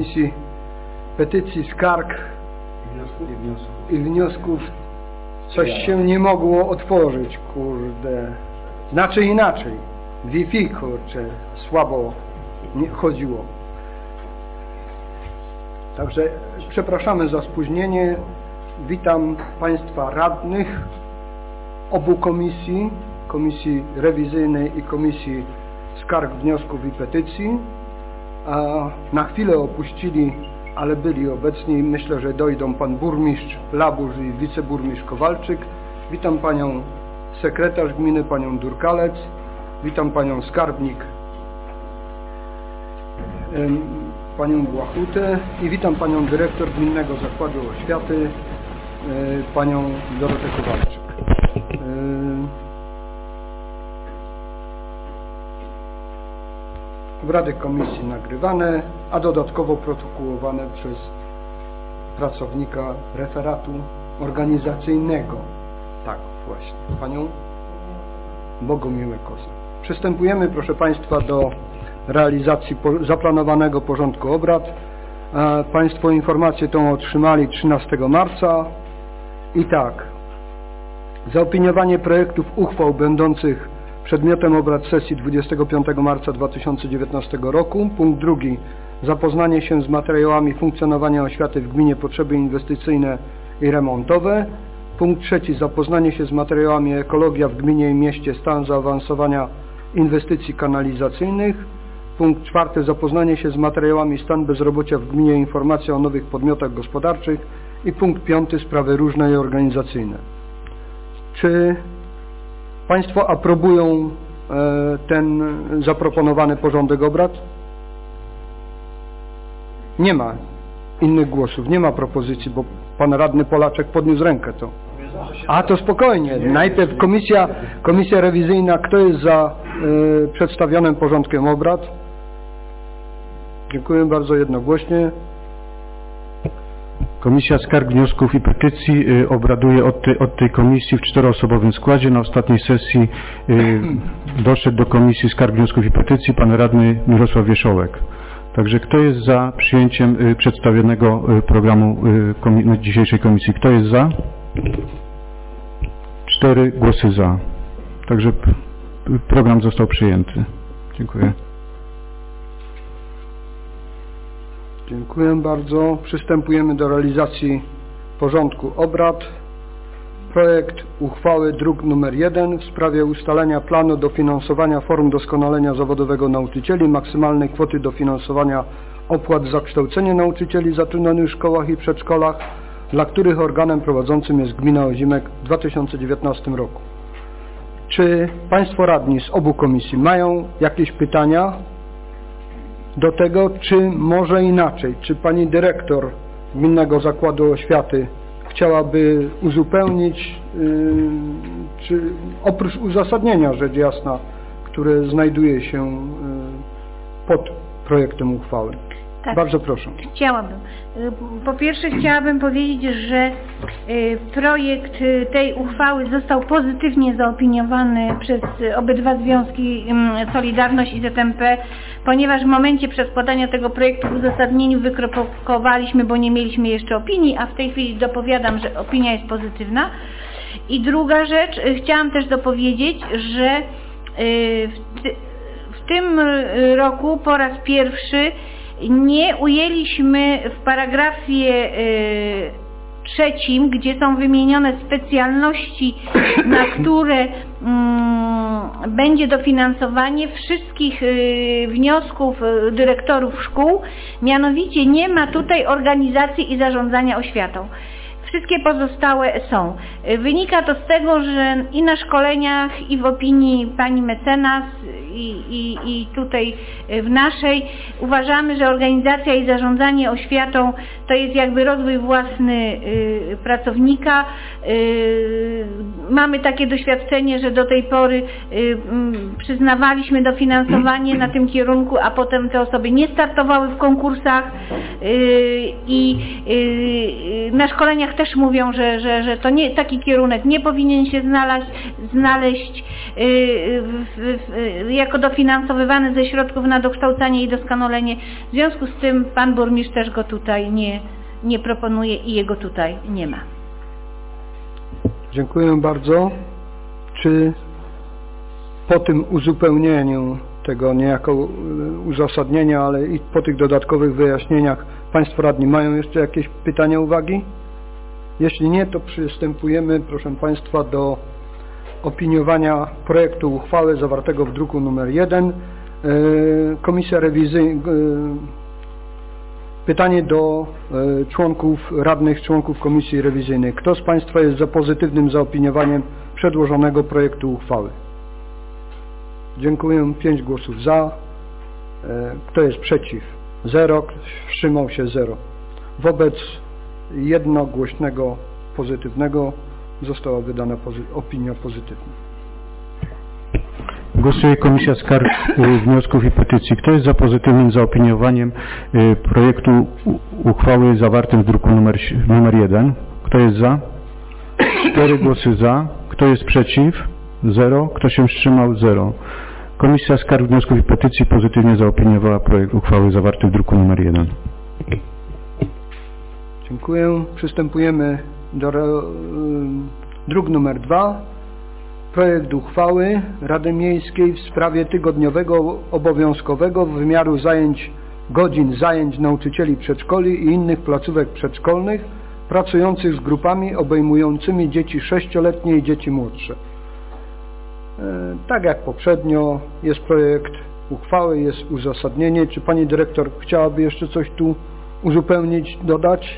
Komisji Petycji, Skarg i Wniosków coś się nie mogło otworzyć, kurde. Znaczy inaczej. Wi-Fi, kurczę, słabo nie chodziło. Także przepraszamy za spóźnienie. Witam Państwa radnych obu komisji, Komisji Rewizyjnej i Komisji Skarg, Wniosków i Petycji. A na chwilę opuścili, ale byli obecni. Myślę, że dojdą pan burmistrz Labusz i wiceburmistrz Kowalczyk. Witam panią sekretarz gminy, panią Durkalec. Witam panią skarbnik, panią Błachutę i witam panią dyrektor Gminnego Zakładu Oświaty, panią Dorotę Kowalczyk. Obrady komisji nagrywane, a dodatkowo protokołowane przez pracownika referatu organizacyjnego. Tak, właśnie. Panią Bogumiłę Kozę. Przystępujemy, proszę Państwa, do realizacji zaplanowanego porządku obrad. Państwo informację tą otrzymali 13 marca. I tak, zaopiniowanie projektów uchwał będących przedmiotem obrad sesji 25 marca 2019 roku. Punkt drugi. Zapoznanie się z materiałami funkcjonowania oświaty w gminie, potrzeby inwestycyjne i remontowe. Punkt trzeci. Zapoznanie się z materiałami ekologia w gminie i mieście, stan zaawansowania inwestycji kanalizacyjnych. Punkt czwarty. Zapoznanie się z materiałami stan bezrobocia w gminie, informacja o nowych podmiotach gospodarczych. I punkt piąty. Sprawy różne i organizacyjne. Czy Państwo aprobują ten zaproponowany porządek obrad? Nie ma innych głosów, nie ma propozycji, bo pan radny Polaczek podniósł rękę. A to spokojnie. Najpierw komisja rewizyjna. Kto jest za przedstawionym porządkiem obrad? Dziękuję bardzo, jednogłośnie. Komisja Skarg, Wniosków i Petycji obraduje od tej komisji w 4-osobowym składzie. Na ostatniej sesji doszedł do Komisji Skarg, Wniosków i Petycji pan radny Mirosław Wieszołek. Także kto jest za przyjęciem przedstawionego programu dzisiejszej komisji? Kto jest za? 4 głosy za. Także program został przyjęty. Dziękuję. Dziękuję bardzo. Przystępujemy do realizacji porządku obrad. Projekt uchwały druk nr 1 w sprawie ustalenia planu dofinansowania form doskonalenia zawodowego nauczycieli, maksymalnej kwoty dofinansowania opłat za kształcenie nauczycieli zatrudnionych w szkołach i przedszkolach, dla których organem prowadzącym jest gmina Ozimek w 2019 roku. Czy Państwo radni z obu komisji mają jakieś pytania do tego, czy może inaczej? Czy pani dyrektor Gminnego Zakładu Oświaty chciałaby uzupełnić, czy oprócz uzasadnienia, rzecz jasna, które znajduje się pod projektem uchwały? Tak. Bardzo proszę. Chciałabym. Po pierwsze chciałabym powiedzieć, że projekt tej uchwały został pozytywnie zaopiniowany przez obydwa związki Solidarność i ZMP, ponieważ w momencie przedkładania tego projektu w uzasadnieniu wykropkowaliśmy, bo nie mieliśmy jeszcze opinii, a w tej chwili dopowiadam, że opinia jest pozytywna. I druga rzecz, chciałam też dopowiedzieć, że w tym roku po raz pierwszy nie ujęliśmy w paragrafie 3, gdzie są wymienione specjalności, na które będzie dofinansowanie wszystkich wniosków dyrektorów szkół, mianowicie nie ma tutaj organizacji i zarządzania oświatą. Wszystkie pozostałe są. Wynika to z tego, że i na szkoleniach, i w opinii pani mecenas, i tutaj w naszej uważamy, że organizacja i zarządzanie oświatą to jest jakby rozwój własny pracownika. Mamy takie doświadczenie, że do tej pory przyznawaliśmy dofinansowanie na tym kierunku, a potem te osoby nie startowały w konkursach i na szkoleniach też mówią, że to nie, taki kierunek nie powinien się znaleźć jako dofinansowywany ze środków na dokształcanie i doskonalenie. W związku z tym pan burmistrz też go tutaj nie proponuje i jego tutaj nie ma. Dziękuję bardzo. Czy po tym uzupełnieniu tego niejako uzasadnienia, ale i po tych dodatkowych wyjaśnieniach Państwo radni mają jeszcze jakieś pytania, uwagi? Jeśli nie, to przystępujemy, proszę Państwa, do opiniowania projektu uchwały zawartego w druku nr 1. Komisja rewizyjna. Pytanie do radnych członków Komisji Rewizyjnej. Kto z Państwa jest za pozytywnym zaopiniowaniem przedłożonego projektu uchwały? Dziękuję. 5 głosów za. Kto jest przeciw? 0. Wstrzymał się 0. Wobec jednogłośnego pozytywnego została wydana opinia pozytywna. Głosuje Komisja Skarg, Wniosków i Petycji. Kto jest za pozytywnym zaopiniowaniem projektu uchwały zawartym w druku numer 1? Kto jest za? 4 głosy za. Kto jest przeciw? 0. Kto się wstrzymał? 0. Komisja Skarg, Wniosków i Petycji pozytywnie zaopiniowała projekt uchwały zawarty w druku numer 1. Dziękuję. Przystępujemy do druk numer 2. Projekt uchwały Rady Miejskiej w sprawie tygodniowego obowiązkowego wymiaru godzin zajęć nauczycieli przedszkoli i innych placówek przedszkolnych pracujących z grupami obejmującymi dzieci 6-letnie i dzieci młodsze. Tak jak poprzednio jest projekt uchwały, jest uzasadnienie. Czy Pani Dyrektor chciałaby jeszcze coś tu uzupełnić, dodać?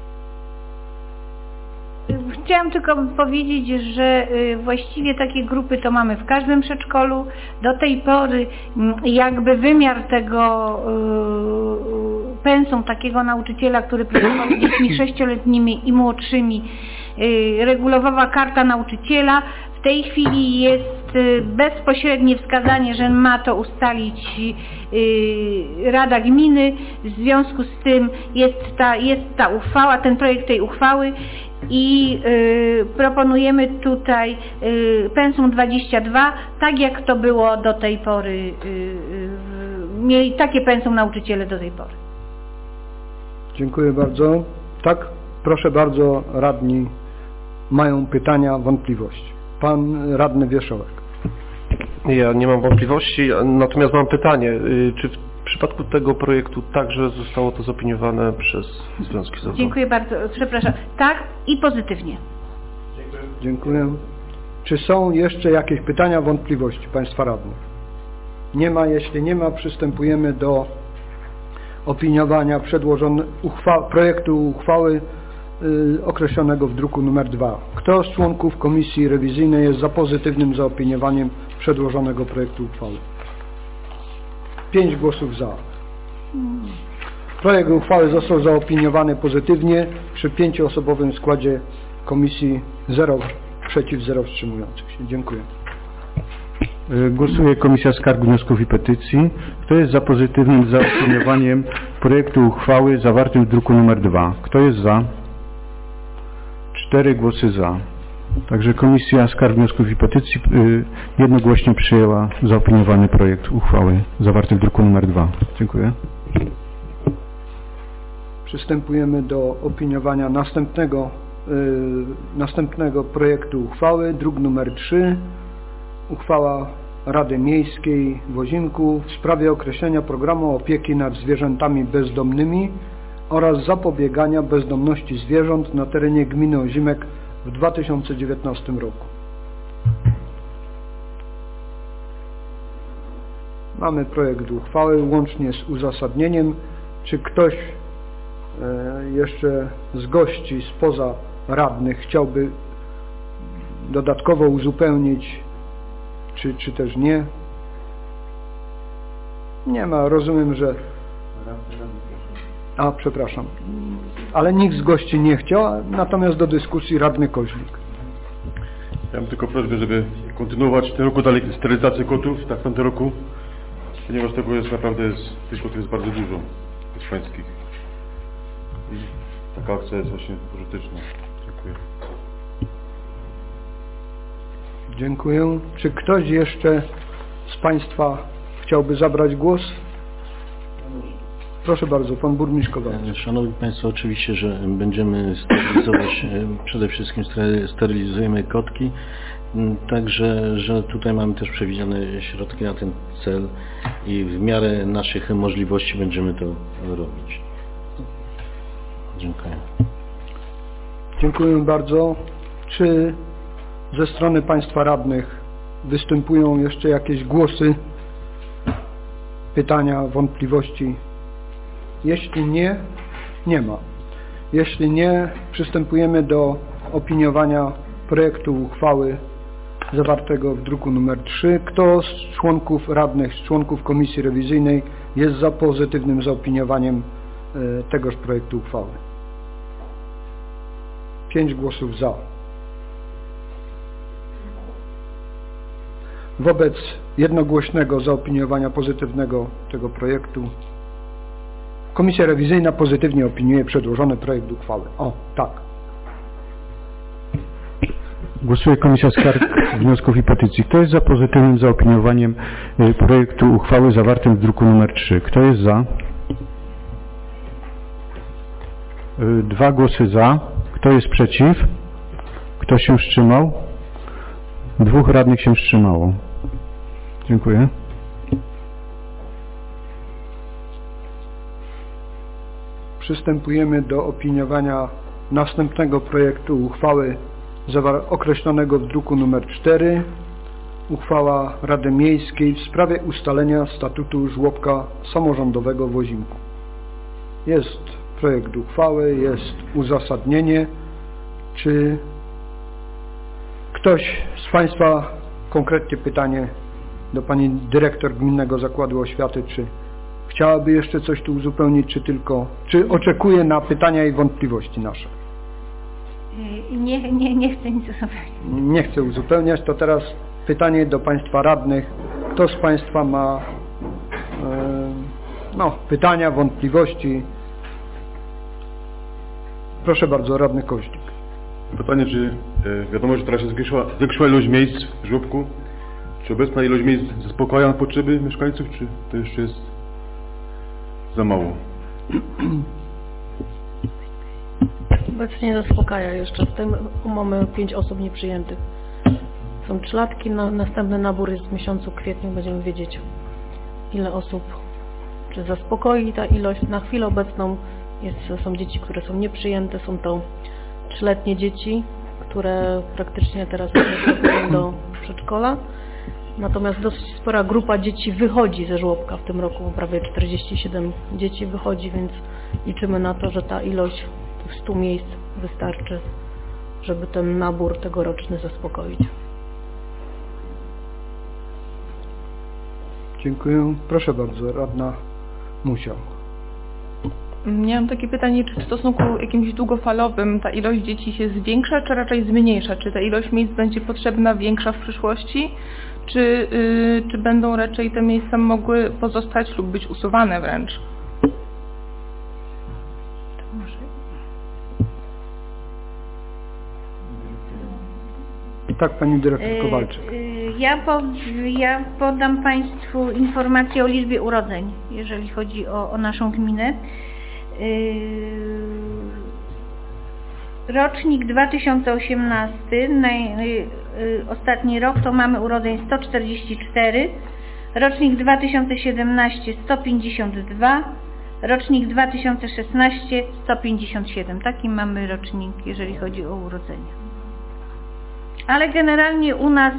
Chciałam tylko powiedzieć, że właściwie takie grupy to mamy w każdym przedszkolu. Do tej pory jakby wymiar tego pensum takiego nauczyciela, który pracował z dziećmi 6-letnimi i młodszymi, regulowała karta nauczyciela. W tej chwili jest bezpośrednie wskazanie, że ma to ustalić Rada Gminy. W związku z tym jest ta uchwała, ten projekt tej uchwały i proponujemy tutaj pensum 22, tak jak to było do tej pory, mieli takie pensum nauczyciele do tej pory. Dziękuję bardzo. Tak, proszę bardzo, radni mają pytania, wątpliwości. Pan radny Wierzchołek. Ja nie mam wątpliwości, natomiast mam pytanie. Czy w przypadku tego projektu także zostało to zaopiniowane przez związki zawodowe? Dziękuję bardzo. Przepraszam. Tak i pozytywnie. Dziękuję. Czy są jeszcze jakieś pytania, wątpliwości Państwa radnych? Nie ma. Jeśli nie ma, przystępujemy do opiniowania projektu uchwały określonego w druku nr 2. Kto z członków Komisji Rewizyjnej jest za pozytywnym zaopiniowaniem przedłożonego projektu uchwały? 5 głosów za. Projekt uchwały został zaopiniowany pozytywnie przy 5-osobowym składzie komisji, 0 przeciw, 0 wstrzymujących się. Dziękuję. Głosuje Komisja Skarg, Wniosków i Petycji. Kto jest za pozytywnym zaopiniowaniem projektu uchwały zawartym w druku nr 2? Kto jest za? 4 głosy za. Także Komisja Skarg, Wniosków i Petycji jednogłośnie przyjęła zaopiniowany projekt uchwały zawarty w druku nr 2. Dziękuję. Przystępujemy do opiniowania następnego projektu uchwały, druk nr 3. Uchwała Rady Miejskiej w Ozinku w sprawie określenia programu opieki nad zwierzętami bezdomnymi oraz zapobiegania bezdomności zwierząt na terenie gminy Ozimek w 2019 roku. Mamy projekt uchwały łącznie z uzasadnieniem. Czy ktoś jeszcze z gości spoza radnych chciałby dodatkowo uzupełnić, czy też nie? Nie ma. Rozumiem, że... przepraszam. Ale nikt z gości nie chciał, natomiast do dyskusji radny Koźlik. Ja mam tylko prośbę, żeby kontynuować w tym roku dalej sterylizację kotów, tak w tamtym roku, ponieważ tego jest naprawdę, tych kotów jest bardzo dużo, hiszpańskich. I taka akcja jest właśnie pożyteczna. Dziękuję. Dziękuję. Czy ktoś jeszcze z Państwa chciałby zabrać głos? Proszę bardzo, Pan Burmistrz Kowalczyk. Szanowni Państwo, oczywiście, że będziemy sterylizować, przede wszystkim sterylizujemy kotki, także, że tutaj mamy też przewidziane środki na ten cel i w miarę naszych możliwości będziemy to robić. Dziękuję. Dziękuję bardzo. Czy ze strony Państwa radnych występują jeszcze jakieś głosy, pytania, wątpliwości? Jeśli nie, nie ma. Jeśli nie, przystępujemy do opiniowania projektu uchwały zawartego w druku nr 3. Kto z członków radnych, z członków Komisji Rewizyjnej jest za pozytywnym zaopiniowaniem tegoż projektu uchwały? 5 głosów za. Wobec jednogłośnego zaopiniowania pozytywnego tego projektu Komisja Rewizyjna pozytywnie opiniuje przedłożony projekt uchwały. O, tak. Głosuje Komisja Skarg, Wniosków i Petycji. Kto jest za pozytywnym zaopiniowaniem projektu uchwały zawartym w druku nr 3? Kto jest za? 2 głosy za. Kto jest przeciw? Kto się wstrzymał? 2 radnych się wstrzymało. Dziękuję. Przystępujemy do opiniowania następnego projektu uchwały określonego w druku nr 4. Uchwała Rady Miejskiej w sprawie ustalenia statutu żłobka samorządowego w Ozimku. Jest projekt uchwały, jest uzasadnienie. Czy ktoś z Państwa, konkretnie pytanie do Pani Dyrektor Gminnego Zakładu Oświaty, czy chciałaby jeszcze coś tu uzupełnić, czy oczekuje na pytania i wątpliwości nasze? Nie chcę nic uzupełniać. Nie chcę uzupełniać, to teraz pytanie do Państwa radnych. Kto z Państwa ma pytania, wątpliwości? Proszę bardzo, radny Koźlik. Pytanie, czy wiadomo, że teraz się zwiększyła ilość miejsc w żłobku? Czy obecna ilość miejsc zaspokaja potrzeby mieszkańców, czy to jeszcze jest za mało? Obecnie zaspokaja jeszcze. W tym mamy 5 osób nieprzyjętych. Są 3-latki, następny nabór jest w miesiącu kwietniu, będziemy wiedzieć, ile osób, czy zaspokoi ta ilość. Na chwilę obecną są dzieci, które są nieprzyjęte, są to 3-letnie dzieci, które praktycznie teraz trafiają do przedszkola. Natomiast dosyć spora grupa dzieci wychodzi ze żłobka w tym roku, prawie 47 dzieci wychodzi, więc liczymy na to, że ta ilość tych 100 miejsc wystarczy, żeby ten nabór tegoroczny zaspokoić. Dziękuję. Proszę bardzo, radna Musiał. Miałam takie pytanie, czy w stosunku jakimś długofalowym ta ilość dzieci się zwiększa, czy raczej zmniejsza? Czy ta ilość miejsc będzie potrzebna większa w przyszłości? Czy będą raczej te miejsca mogły pozostać lub być usuwane wręcz? Tak, Pani Dyrektor Kowalczyk. Ja podam Państwu informację o liczbie urodzeń, jeżeli chodzi o naszą gminę. Rocznik 2018, ostatni rok, to mamy urodzeń 144, rocznik 2017 152, rocznik 2016 157. Taki mamy rocznik, jeżeli chodzi o urodzenia. Ale generalnie u nas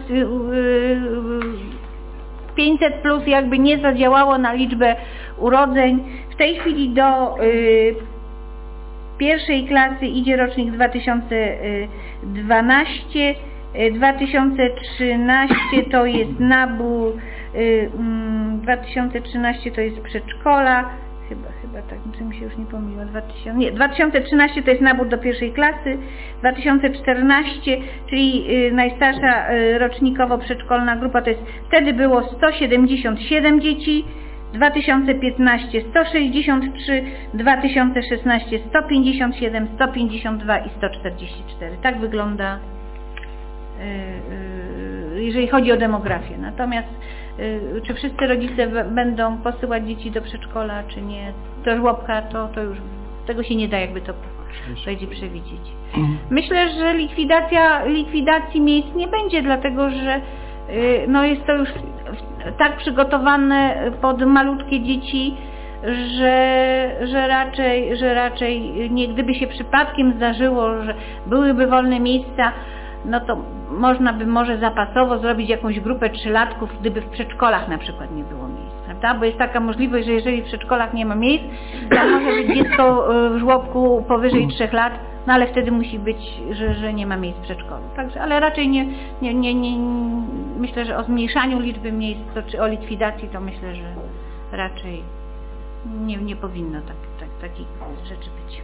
500 plus jakby nie zadziałało na liczbę urodzeń. W tej chwili do pierwszej klasy idzie rocznik 2012, 2013 to jest nabór, 2013 to jest przedszkola, chyba tak, mi się już nie pomyliła, 2013 to jest nabór do pierwszej klasy, 2014, czyli najstarsza rocznikowo przedszkolna grupa, to jest, wtedy było 177 dzieci, 2015 163, 2016 157, 152 i 144. Tak wygląda jeżeli chodzi o demografię. Natomiast czy wszyscy rodzice będą posyłać dzieci do przedszkola, czy nie, do żłobka, to już tego się nie da jakby to będzie przewidzieć. Myślę, że likwidacji miejsc nie będzie, dlatego że no jest to już tak przygotowane pod malutkie dzieci, że raczej nie, gdyby się przypadkiem zdarzyło, że byłyby wolne miejsca, no to można by może zapasowo zrobić jakąś grupę trzylatków, gdyby w przedszkolach na przykład nie było miejsc, prawda? Bo jest taka możliwość, że jeżeli w przedszkolach nie ma miejsc, to może być dziecko w żłobku powyżej 3 lat, no ale wtedy musi być, że nie ma miejsc w przedszkolu. Także, ale raczej nie myślę, że o zmniejszaniu liczby miejsc, czy o likwidacji, to myślę, że raczej nie powinno takich rzeczy być.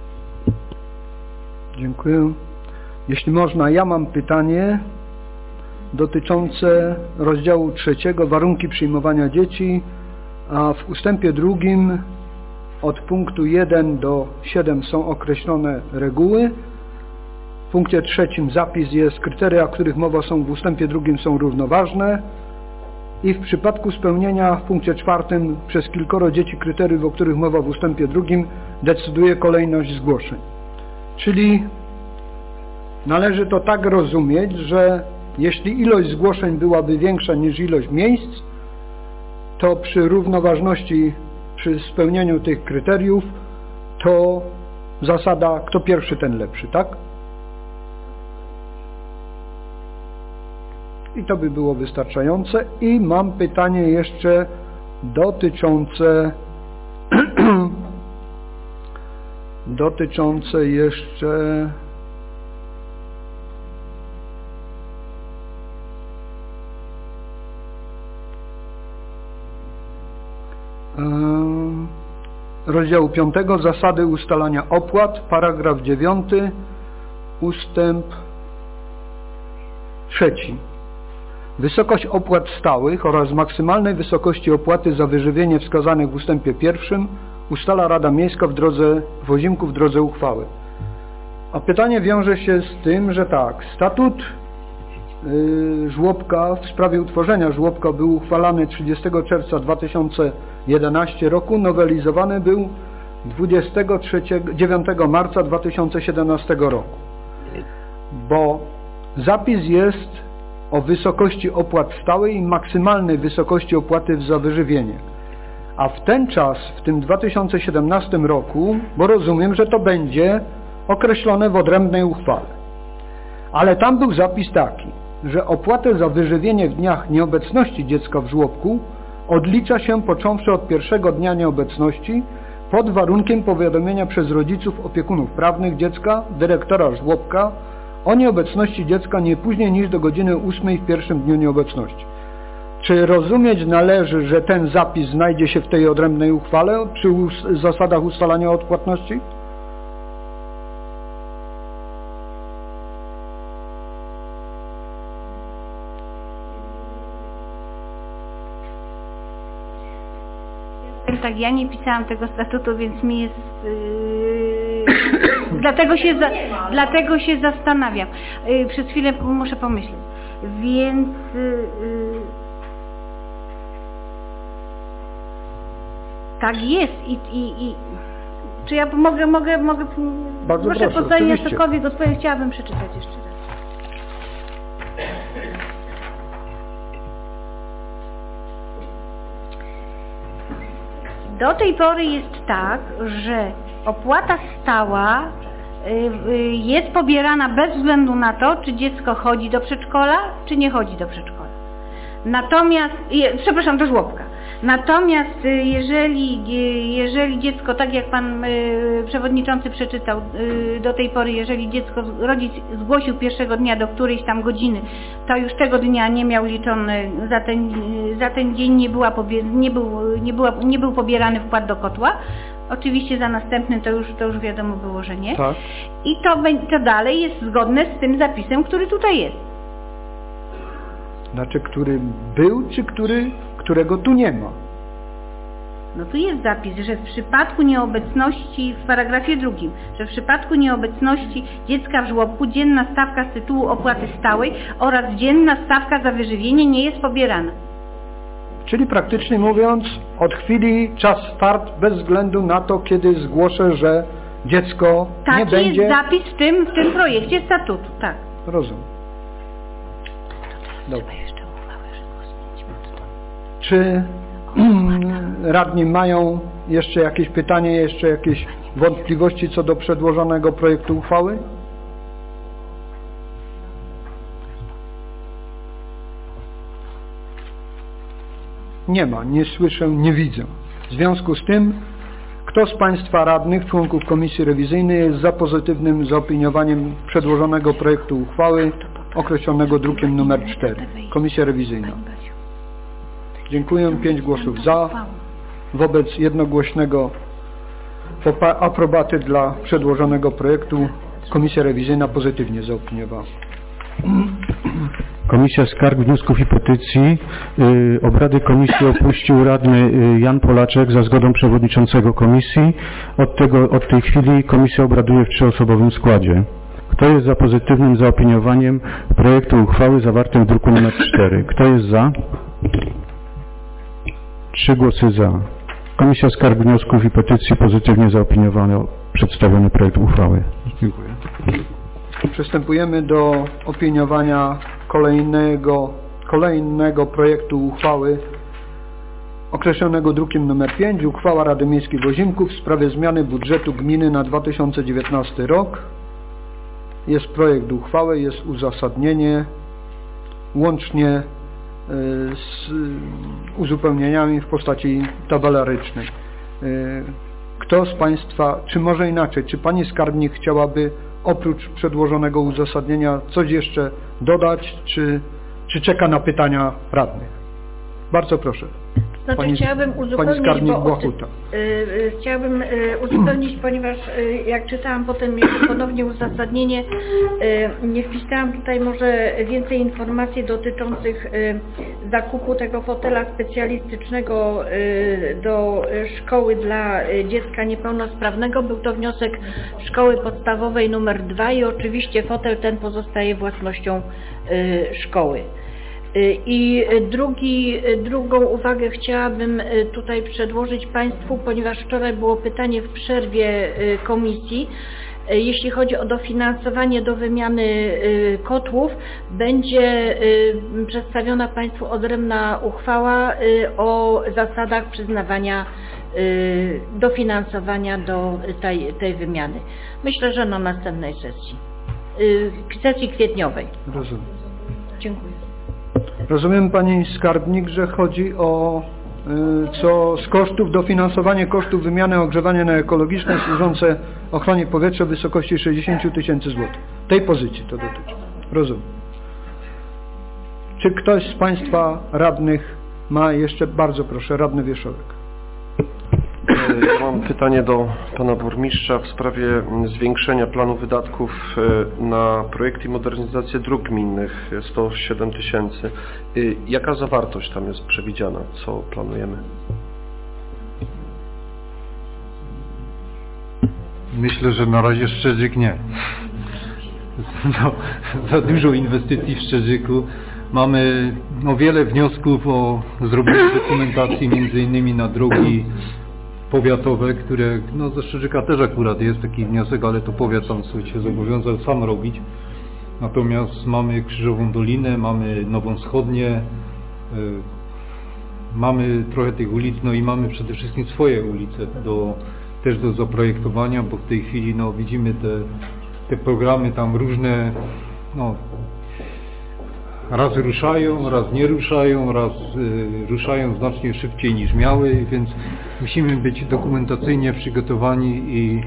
Dziękuję. Jeśli można, ja mam pytanie dotyczące rozdziału 3, warunki przyjmowania dzieci, a w ustępie 2 od punktu 1 do 7 są określone reguły. W punkcie 3 zapis jest: kryteria, których mowa są w ustępie 2 są równoważne i w przypadku spełnienia w punkcie 4 przez kilkoro dzieci kryteriów, o których mowa w ustępie 2, decyduje kolejność zgłoszeń. Czyli należy to tak rozumieć, że jeśli ilość zgłoszeń byłaby większa niż ilość miejsc, to przy równoważności, przy spełnieniu tych kryteriów, to zasada kto pierwszy, ten lepszy, tak? I to by było wystarczające. I mam pytanie jeszcze dotyczące jeszcze rozdziału 5, zasady ustalania opłat, paragraf 9, ustęp 3. Wysokość opłat stałych oraz maksymalnej wysokości opłaty za wyżywienie wskazanych w ustępie 1 ustala Rada Miejska w Ozimku w drodze uchwały. A pytanie wiąże się z tym, że tak, statut żłobka w sprawie utworzenia żłobka był uchwalany 30 czerwca 2011 roku, nowelizowany był 9 marca 2017 roku, bo zapis jest o wysokości opłat stałej i maksymalnej wysokości opłaty za wyżywienie. A w ten czas, w tym 2017 roku, bo rozumiem, że to będzie określone w odrębnej uchwale, ale tam był zapis taki, że opłatę za wyżywienie w dniach nieobecności dziecka w żłobku odlicza się począwszy od pierwszego dnia nieobecności pod warunkiem powiadomienia przez rodziców, opiekunów prawnych dziecka, dyrektora żłobka o nieobecności dziecka nie później niż do godziny 8 w pierwszym dniu nieobecności. Czy rozumieć należy, że ten zapis znajdzie się w tej odrębnej uchwale przy zasadach ustalania odpłatności? Tak, ja nie pisałam tego statutu, więc mi jest... dlatego się zastanawiam. Przez chwilę muszę pomyśleć. Więc... tak jest i czy ja mogę Bardzo proszę postawić oczywiście. Jacokowi odpowiedź, chciałabym przeczytać jeszcze raz. Do tej pory jest tak, że opłata stała jest pobierana bez względu na to, czy dziecko chodzi do przedszkola, czy nie chodzi do przedszkola. Natomiast, przepraszam, do żłobka. Natomiast jeżeli dziecko, tak jak pan przewodniczący przeczytał, do tej pory, jeżeli rodzic zgłosił pierwszego dnia do którejś tam godziny, to już tego dnia nie miał liczony, za ten dzień nie był pobierany wkład do kotła. Oczywiście za następny to już wiadomo było, że nie. Tak. I to dalej jest zgodne z tym zapisem, który tutaj jest. Znaczy, który był, czy którego tu nie ma? No tu jest zapis, że w przypadku nieobecności, w paragrafie 2, że w przypadku nieobecności dziecka w żłobku dzienna stawka z tytułu opłaty stałej oraz dzienna stawka za wyżywienie nie jest pobierana. Czyli praktycznie mówiąc, od chwili czas start bez względu na to, kiedy zgłoszę, że dziecko nie Taki będzie... jest zapis w tym projekcie statutu, tak. Rozumiem. Dobrze. Czy radni mają jeszcze jakieś pytanie, jeszcze jakieś wątpliwości co do przedłożonego projektu uchwały? Nie ma, nie słyszę, nie widzę. W związku z tym, kto z Państwa radnych, członków Komisji Rewizyjnej jest za pozytywnym zaopiniowaniem przedłożonego projektu uchwały określonego drukiem nr 4? Komisja Rewizyjna. Dziękuję. 5 głosów za. Wobec jednogłośnego aprobaty dla przedłożonego projektu Komisja Rewizyjna pozytywnie zaopiniowała. Komisja Skarg, Wniosków i Petycji. Obrady komisji opuścił radny Jan Polaczek za zgodą przewodniczącego komisji. Od tej chwili komisja obraduje w 3-osobowym składzie. Kto jest za pozytywnym zaopiniowaniem projektu uchwały zawartym w druku nr 4? Kto jest za? 3 głosy za. Komisja Skarg, Wniosków i Petycji pozytywnie zaopiniowano przedstawiony projekt uchwały. Dziękuję. Przystępujemy do opiniowania kolejnego projektu uchwały określonego drukiem nr 5. Uchwała Rady Miejskiej w Ozimku w sprawie zmiany budżetu gminy na 2019 rok. Jest projekt uchwały, jest uzasadnienie łącznie z uzupełnieniami w postaci tabelarycznej. Kto z Państwa, czy może inaczej, czy Pani Skarbnik chciałaby oprócz przedłożonego uzasadnienia coś jeszcze dodać, czy czeka na pytania radnych? Bardzo proszę. Znaczy chciałabym uzupełnić, ponieważ jak czytałam potem ponownie uzasadnienie, nie wpisałam tutaj może więcej informacji dotyczących zakupu tego fotela specjalistycznego do szkoły dla dziecka niepełnosprawnego. Był to wniosek szkoły podstawowej numer 2 i oczywiście fotel ten pozostaje własnością szkoły. I drugą uwagę chciałabym tutaj przedłożyć Państwu, ponieważ wczoraj było pytanie w przerwie komisji. Jeśli chodzi o dofinansowanie do wymiany kotłów, będzie przedstawiona Państwu odrębna uchwała o zasadach przyznawania dofinansowania do tej wymiany. Myślę, że na następnej sesji kwietniowej. Rozumiem. Dziękuję. Rozumiem Pani Skarbnik, że chodzi o dofinansowanie kosztów wymiany ogrzewania na ekologiczne służące ochronie powietrza w wysokości 60 000 złotych. Tej pozycji to dotyczy. Rozumiem. Czy ktoś z Państwa radnych ma jeszcze, bardzo proszę, radny Wieszorek. Mam pytanie do Pana Burmistrza w sprawie zwiększenia planu wydatków na projekty i modernizację dróg gminnych, 107 000. Jaka zawartość tam jest przewidziana? Co planujemy? Myślę, że na razie Szczerzyk nie. Za dużo inwestycji w Szczerzyku. Mamy wiele wniosków o zrobienie dokumentacji między innymi na drogi powiatowe, które, ze Szczerzyka też akurat jest taki wniosek, ale to powiat tam się zobowiązał sam robić. Natomiast mamy Krzyżową Dolinę, mamy Nową Wschodnię, mamy trochę tych ulic, i mamy przede wszystkim swoje ulice też do zaprojektowania, bo w tej chwili widzimy te programy tam różne, raz ruszają, raz nie ruszają, raz ruszają znacznie szybciej niż miały, więc musimy być dokumentacyjnie przygotowani i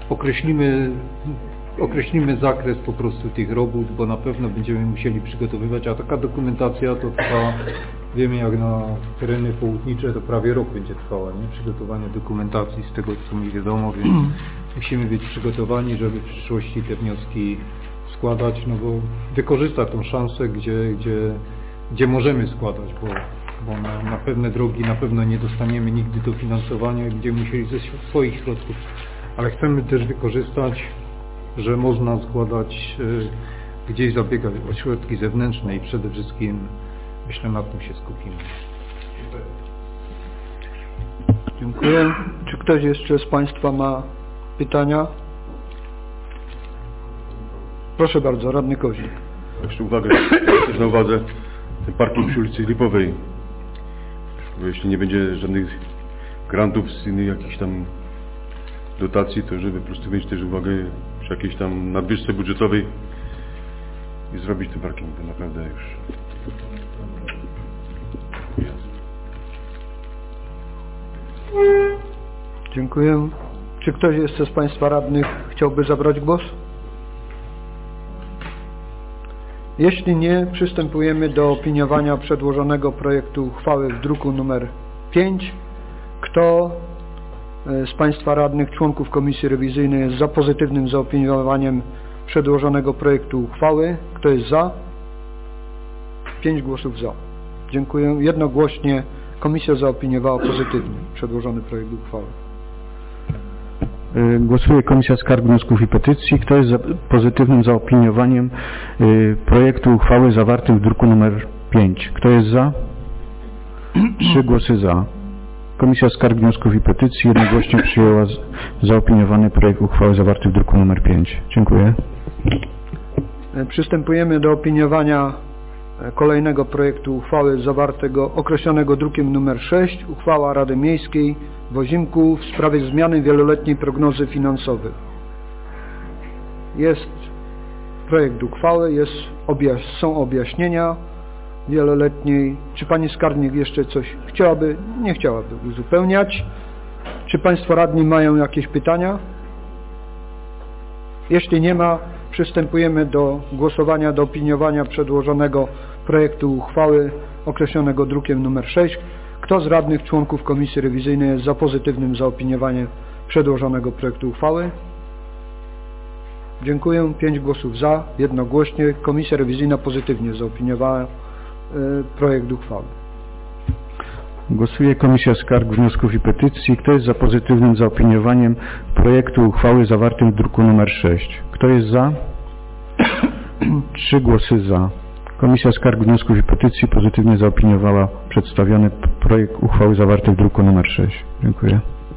określimy zakres po prostu tych robót, bo na pewno będziemy musieli przygotowywać, a taka dokumentacja to trwa, wiemy jak na tereny południcze to prawie rok będzie trwała, nie? Przygotowanie dokumentacji z tego co mi wiadomo, więc musimy być przygotowani, żeby w przyszłości te wnioski składać, bo wykorzystać tą szansę, gdzie możemy składać, bo bo na pewne drogi na pewno nie dostaniemy nigdy dofinansowania i będziemy musieli ze swoich środków. Ale chcemy też wykorzystać, że można składać, gdzieś zabiegać o środki zewnętrzne i przede wszystkim myślę, na tym się skupimy. Dziękuję. Czy ktoś jeszcze z Państwa ma pytania? Proszę bardzo, radny Kozik. Jeszcze uwagę, też na uwadze ten parking przy ulicy Lipowej. Bo jeśli nie będzie żadnych grantów z innych jakichś tam dotacji, to żeby po prostu mieć też uwagę przy jakiejś tam nadwyżce budżetowej i zrobić ten parking, bo naprawdę już Dziękuję. Czy ktoś jeszcze z Państwa radnych chciałby zabrać głos? Jeśli nie, przystępujemy do opiniowania przedłożonego projektu uchwały w druku nr 5. Kto z Państwa radnych, członków Komisji Rewizyjnej jest za pozytywnym zaopiniowaniem przedłożonego projektu uchwały? Kto jest za? 5 głosów za. Dziękuję. Jednogłośnie Komisja zaopiniowała pozytywnie przedłożony projekt uchwały. Głosuje Komisja Skarg, Wniosków i Petycji. Kto jest za pozytywnym zaopiniowaniem projektu uchwały zawartym w druku nr 5? Kto jest za? 3 głosy za. Komisja Skarg, Wniosków i Petycji jednogłośnie przyjęła zaopiniowany projekt uchwały zawarty w druku nr 5. Dziękuję. Przystępujemy do opiniowania kolejnego projektu uchwały zawartego, określonego drukiem nr 6. Uchwała Rady Miejskiej w Ozimku w sprawie zmiany wieloletniej prognozy finansowej. Jest projekt uchwały, są objaśnienia wieloletniej. Czy Pani Skarbnik jeszcze coś chciałaby? Nie chciałaby uzupełniać. Czy Państwo radni mają jakieś pytania? Jeśli nie ma, przystępujemy do głosowania, do opiniowania przedłożonego projektu uchwały określonego drukiem nr 6. Kto z radnych członków Komisji Rewizyjnej jest za pozytywnym zaopiniowaniem przedłożonego projektu uchwały? Dziękuję. 5 głosów za, jednogłośnie. Komisja Rewizyjna pozytywnie zaopiniowała projekt uchwały. Głosuje Komisja Skarg, Wniosków i Petycji. Kto jest za pozytywnym zaopiniowaniem projektu uchwały zawartym w druku nr 6? Kto jest za? 3 głosy za. Komisja Skarg, Wniosków i Petycji pozytywnie zaopiniowała przedstawiony projekt uchwały zawarty w druku nr 6. Dziękuję.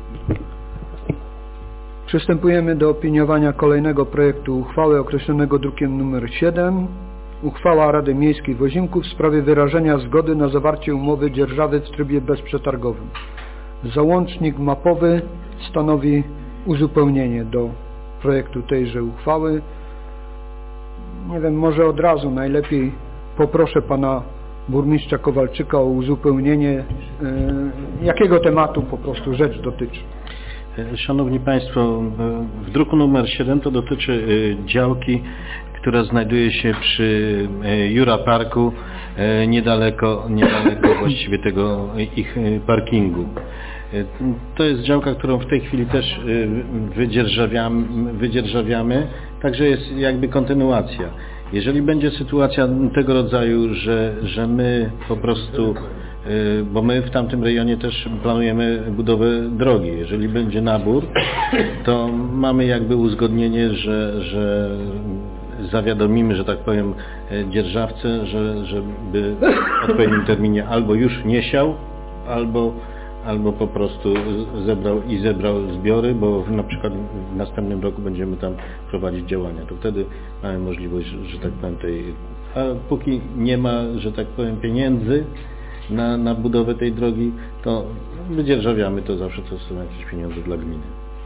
Przystępujemy do opiniowania kolejnego projektu uchwały określonego drukiem nr 7. Uchwała Rady Miejskiej w Ozimku w sprawie wyrażenia zgody na zawarcie umowy dzierżawy w trybie bezprzetargowym. Załącznik mapowy stanowi uzupełnienie do projektu tejże uchwały. Nie wiem, może od razu najlepiej poproszę Pana Burmistrza Kowalczyka o uzupełnienie, jakiego tematu po prostu rzecz dotyczy. Szanowni Państwo, w druku numer 7 to dotyczy działki, która znajduje się przy Jura Parku, niedaleko właściwie tego ich parkingu. To jest działka, którą w tej chwili też wydzierżawiamy, także jest jakby kontynuacja. Jeżeli będzie sytuacja tego rodzaju, że my po prostu, bo my w tamtym rejonie też planujemy budowę drogi, jeżeli będzie nabór, to mamy jakby uzgodnienie, że zawiadomimy, że tak powiem, dzierżawcę, żeby w odpowiednim terminie albo już nie siał, albo po prostu zebrał zbiory, bo na przykład w następnym roku będziemy tam prowadzić działania. To wtedy mamy możliwość, że tak powiem, a póki nie ma, że tak powiem, pieniędzy na budowę tej drogi, to wydzierżawiamy to zawsze, to są jakieś pieniądze dla gminy.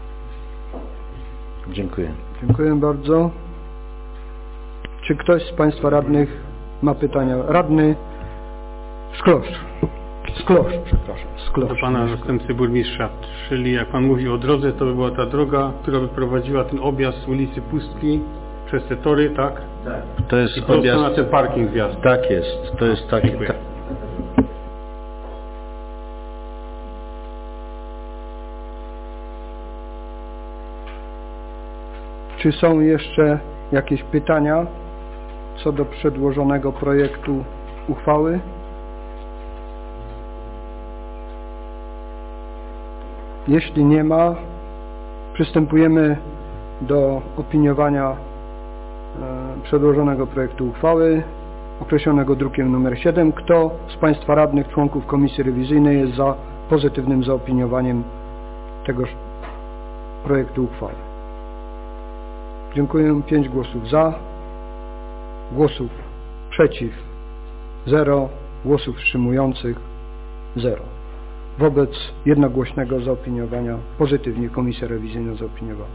Dziękuję. Dziękuję bardzo. Czy ktoś z Państwa radnych ma pytania? Radny Sklosz, przepraszam. Do Pana następcy burmistrza, czyli jak Pan mówi o drodze, to by była ta droga, która by prowadziła ten objazd z ulicy Pustki przez te tory, tak? Tak. To jest i prosto na ten parking wjazd. Tak jest, to jest takie. Dziękuję. Czy są jeszcze jakieś pytania co do przedłożonego projektu uchwały? Jeśli nie ma, przystępujemy do opiniowania przedłożonego projektu uchwały określonego drukiem nr 7. Kto z Państwa radnych, członków Komisji Rewizyjnej jest za pozytywnym zaopiniowaniem tegoż projektu uchwały? Dziękuję. 5 głosów za, głosów przeciw 0, głosów wstrzymujących 0. Wobec jednogłośnego zaopiniowania pozytywnie Komisja Rewizyjna zaopiniowała.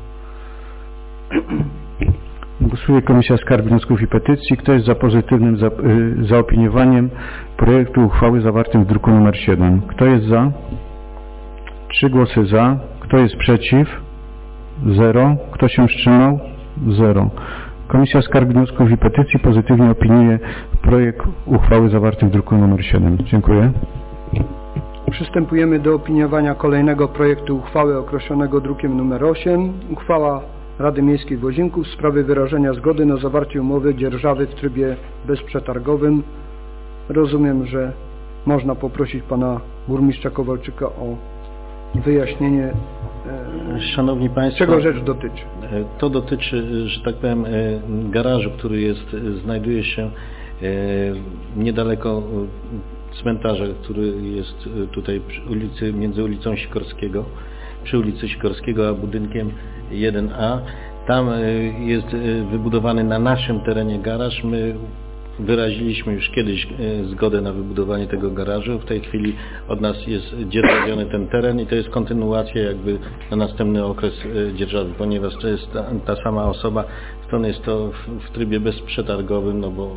Głosuje Komisja Skarg, Wniosków i Petycji. Kto jest za pozytywnym zaopiniowaniem projektu uchwały zawartym w druku nr 7? Kto jest za? 3 głosy za. Kto jest przeciw? 0. Kto się wstrzymał? 0. Komisja Skarg, Wniosków i Petycji pozytywnie opiniuje projekt uchwały zawarty w druku nr 7. Dziękuję. Przystępujemy do opiniowania kolejnego projektu uchwały określonego drukiem nr 8. Uchwała Rady Miejskiej w Ozinku w sprawie wyrażenia zgody na zawarcie umowy dzierżawy w trybie bezprzetargowym. Rozumiem, że można poprosić pana burmistrza Kowalczyka o wyjaśnienie, Szanowni Państwo, czego rzecz dotyczy. To dotyczy, że tak powiem, garażu, który znajduje się niedaleko cmentarza, który jest tutaj między ulicą Sikorskiego, przy ulicy Sikorskiego a budynkiem 1A. Tam jest wybudowany na naszym terenie garaż. My wyraziliśmy już kiedyś zgodę na wybudowanie tego garażu. W tej chwili od nas jest dzierżawiony ten teren i to jest kontynuacja jakby na następny okres dzierżawy, ponieważ to jest ta sama osoba, stąd jest to w trybie bezprzetargowym, no bo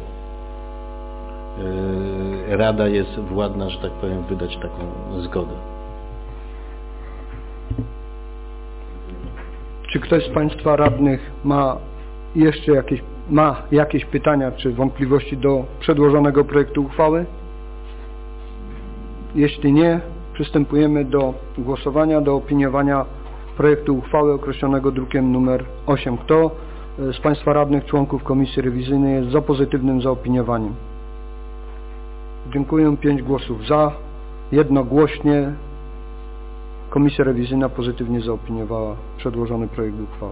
Rada jest władna, że tak powiem, wydać taką zgodę. Czy ktoś z Państwa radnych ma jeszcze jakieś pytania czy wątpliwości do przedłożonego projektu uchwały? Jeśli nie, przystępujemy do głosowania, do opiniowania projektu uchwały określonego drukiem nr 8. Kto z Państwa radnych, członków Komisji Rewizyjnej jest za pozytywnym zaopiniowaniem? Dziękuję. 5 głosów za, jednogłośnie Komisja Rewizyjna pozytywnie zaopiniowała przedłożony projekt uchwały.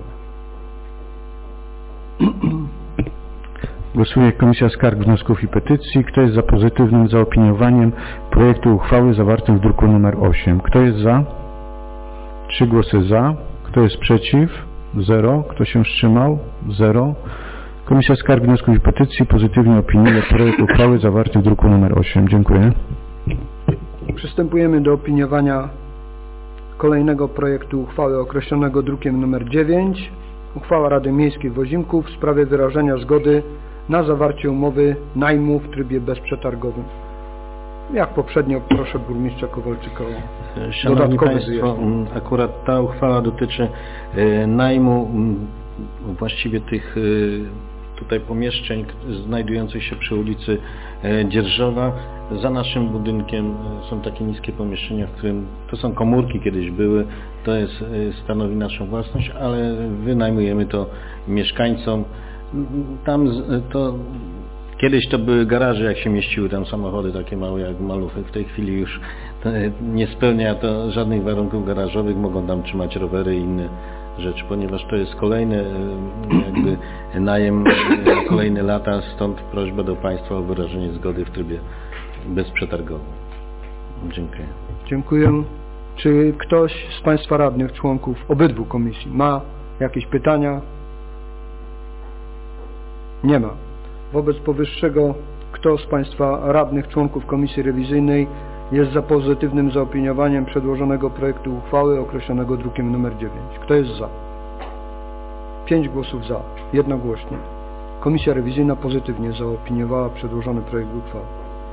Głosuje Komisja Skarg, Wniosków i Petycji. Kto jest za pozytywnym zaopiniowaniem projektu uchwały zawartym w druku nr 8? Kto jest za? 3 głosy za. Kto jest przeciw? 0. Kto się wstrzymał? 0. Komisja Skarg, Wniosków i Petycji pozytywnie opiniuje projekt uchwały zawarty w druku nr 8. Dziękuję. Przystępujemy do opiniowania kolejnego projektu uchwały określonego drukiem nr 9. Uchwała Rady Miejskiej w Ozinku w sprawie wyrażenia zgody na zawarcie umowy najmu w trybie bezprzetargowym. Jak poprzednio proszę burmistrza Kowalczyka o Szanowni Państwo, akurat ta uchwała dotyczy najmu właściwie tych tutaj pomieszczeń znajdujących się przy ulicy Dzierżowa. Za naszym budynkiem są takie niskie pomieszczenia, w którym to są komórki, kiedyś były, to stanowi naszą własność, ale wynajmujemy to mieszkańcom. Tam kiedyś to były garaże, jak się mieściły tam samochody takie małe jak maluchy. W tej chwili już nie spełnia to żadnych warunków garażowych, mogą tam trzymać rowery i inne rzeczy, ponieważ to jest kolejny jakby najem na kolejne lata, stąd prośba do Państwa o wyrażenie zgody w trybie bezprzetargowym. Dziękuję. Dziękuję. Czy ktoś z Państwa radnych, członków obydwu komisji ma jakieś pytania? Nie ma. Wobec powyższego, kto z Państwa radnych, członków Komisji Rewizyjnej jest za pozytywnym zaopiniowaniem przedłożonego projektu uchwały określonego drukiem nr 9? Kto jest za? 5 głosów za, jednogłośnie. Komisja Rewizyjna pozytywnie zaopiniowała przedłożony projekt uchwały.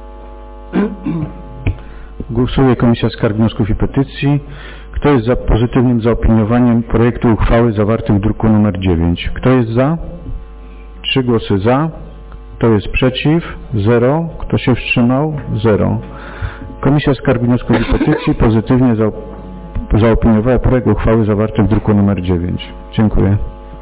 Głosuje Komisja Skarg, Wniosków i Petycji. Kto jest za pozytywnym zaopiniowaniem projektu uchwały zawartym w druku nr 9? Kto jest za? 3 głosy za. Kto jest przeciw? 0. Kto się wstrzymał? 0. Komisja Skarg, Wniosków i Petycji pozytywnie zaopiniowała projekt uchwały zawarty w druku nr 9. Dziękuję.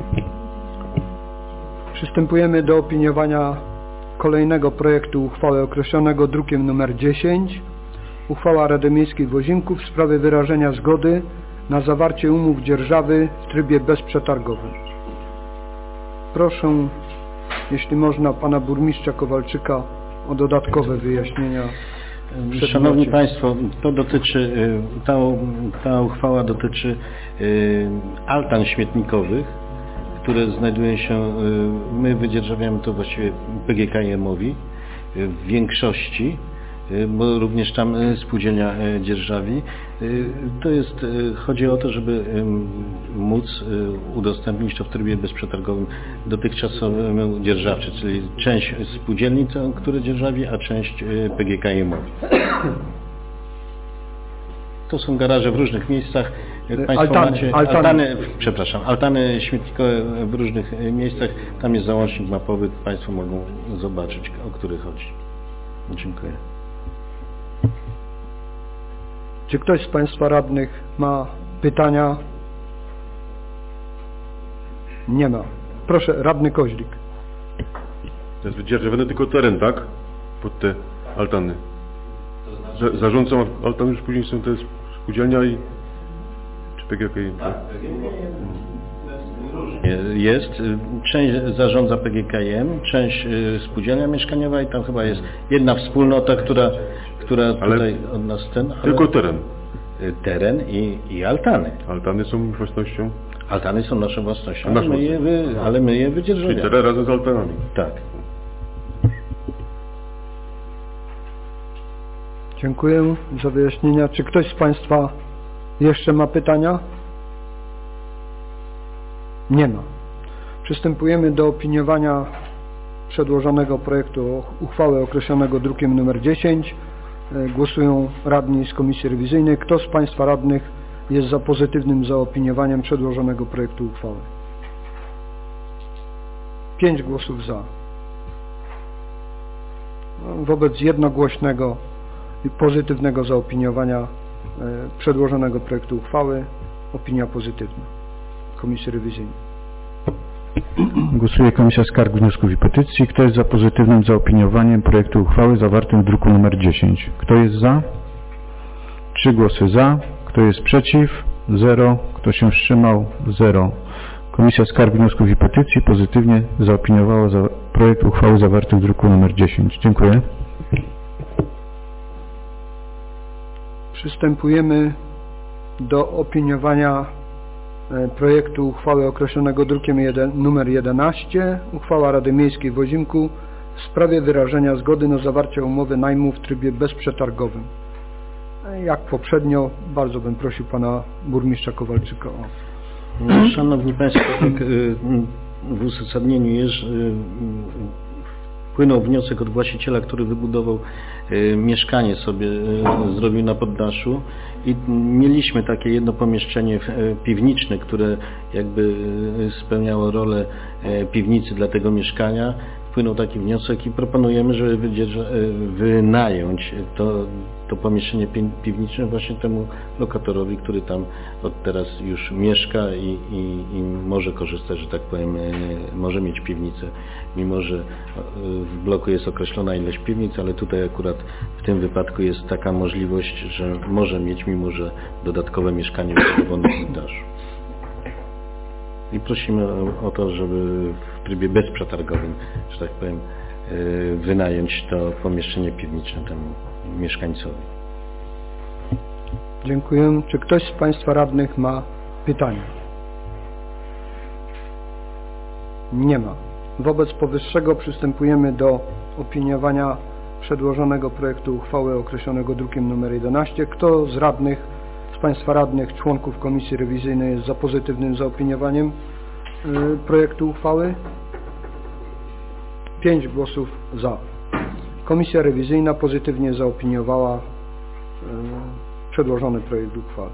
Przystępujemy do opiniowania kolejnego projektu uchwały określonego drukiem nr 10. Uchwała Rady Miejskiej w Ozinku w sprawie wyrażenia zgody na zawarcie umów dzierżawy w trybie bezprzetargowym. Proszę, jeśli można, pana burmistrza Kowalczyka o dodatkowe wyjaśnienia. Szanowni Państwo, to dotyczy, ta uchwała dotyczy altan śmietnikowych, które znajdują się, my wydzierżawiamy to właściwie PGKM-owi w większości, bo również tam spółdzielnia dzierżawi. To jest, chodzi o to, żeby móc udostępnić to w trybie bezprzetargowym dotychczasowemu dzierżawcy, czyli część spółdzielni, które dzierżawi, a część PGKM-owi. To są garaże w różnych miejscach. Państwo macie altany śmietnikowe w różnych miejscach. Tam jest załącznik mapowy. Państwo mogą zobaczyć, o który chodzi. Dziękuję. Czy ktoś z Państwa radnych ma pytania? Nie ma. Proszę, radny Koźlik. To jest wydzierżawiony tylko teren, tak? Pod te altany. Zarządcą altan już później są te spółdzielnia i... czy PGKM? Tak? Jest. Część zarządza PGKM, część spółdzielnia mieszkaniowa i tam chyba jest jedna wspólnota, która tutaj od nas tylko teren. Teren i altany. Altany są własnością? Altany są naszą własnością, ale my je wydzierżawiamy. Czyli teren razem z altanami? Tak. Dziękuję za wyjaśnienia. Czy ktoś z Państwa jeszcze ma pytania? Nie ma. Przystępujemy do opiniowania przedłożonego projektu uchwały określonego drukiem nr 10. Głosują radni z Komisji Rewizyjnej. Kto z Państwa radnych jest za pozytywnym zaopiniowaniem przedłożonego projektu uchwały? 5 głosów za. Wobec jednogłośnego i pozytywnego zaopiniowania przedłożonego projektu uchwały opinia pozytywna Komisji Rewizyjnej. Głosuje Komisja Skarg, Wniosków i Petycji. Kto jest za pozytywnym zaopiniowaniem projektu uchwały zawartym w druku nr 10? Kto jest za? 3 głosy za. Kto jest przeciw? 0. Kto się wstrzymał? 0. Komisja Skarg, Wniosków i Petycji pozytywnie zaopiniowała za projekt uchwały zawarty w druku nr 10. Dziękuję. Przystępujemy do opiniowania projektu uchwały określonego drukiem nr 11. Uchwała Rady Miejskiej w Ozimku w sprawie wyrażenia zgody na zawarcie umowy najmu w trybie bezprzetargowym. Jak poprzednio, bardzo bym prosił pana burmistrza Kowalczyka o... Szanowni Państwo, tak w uzasadnieniu jest, wpłynął wniosek od właściciela, który wybudował mieszkanie sobie, zrobił na poddaszu i mieliśmy takie jedno pomieszczenie piwniczne, które jakby spełniało rolę piwnicy dla tego mieszkania. Wpłynął taki wniosek i proponujemy, żeby wynająć to pomieszczenie piwniczne właśnie temu lokatorowi, który tam od teraz już mieszka i może korzystać, że tak powiem, może mieć piwnicę, mimo że w bloku jest określona ilość piwnic, ale tutaj akurat w tym wypadku jest taka możliwość, że może mieć, mimo że dodatkowe mieszkanie wybudowane na poddaszu. I prosimy o to, żeby w trybie bezprzetargowym, że tak powiem, wynająć to pomieszczenie piwniczne temu mieszkańcowi. Dziękuję. Czy ktoś z Państwa radnych ma pytania? Nie ma. Wobec powyższego przystępujemy do opiniowania przedłożonego projektu uchwały określonego drukiem nr 11. Kto z radnych, z Państwa radnych, członków Komisji Rewizyjnej jest za pozytywnym zaopiniowaniem projektu uchwały? 5 głosów za. Komisja Rewizyjna pozytywnie zaopiniowała przedłożony projekt uchwały.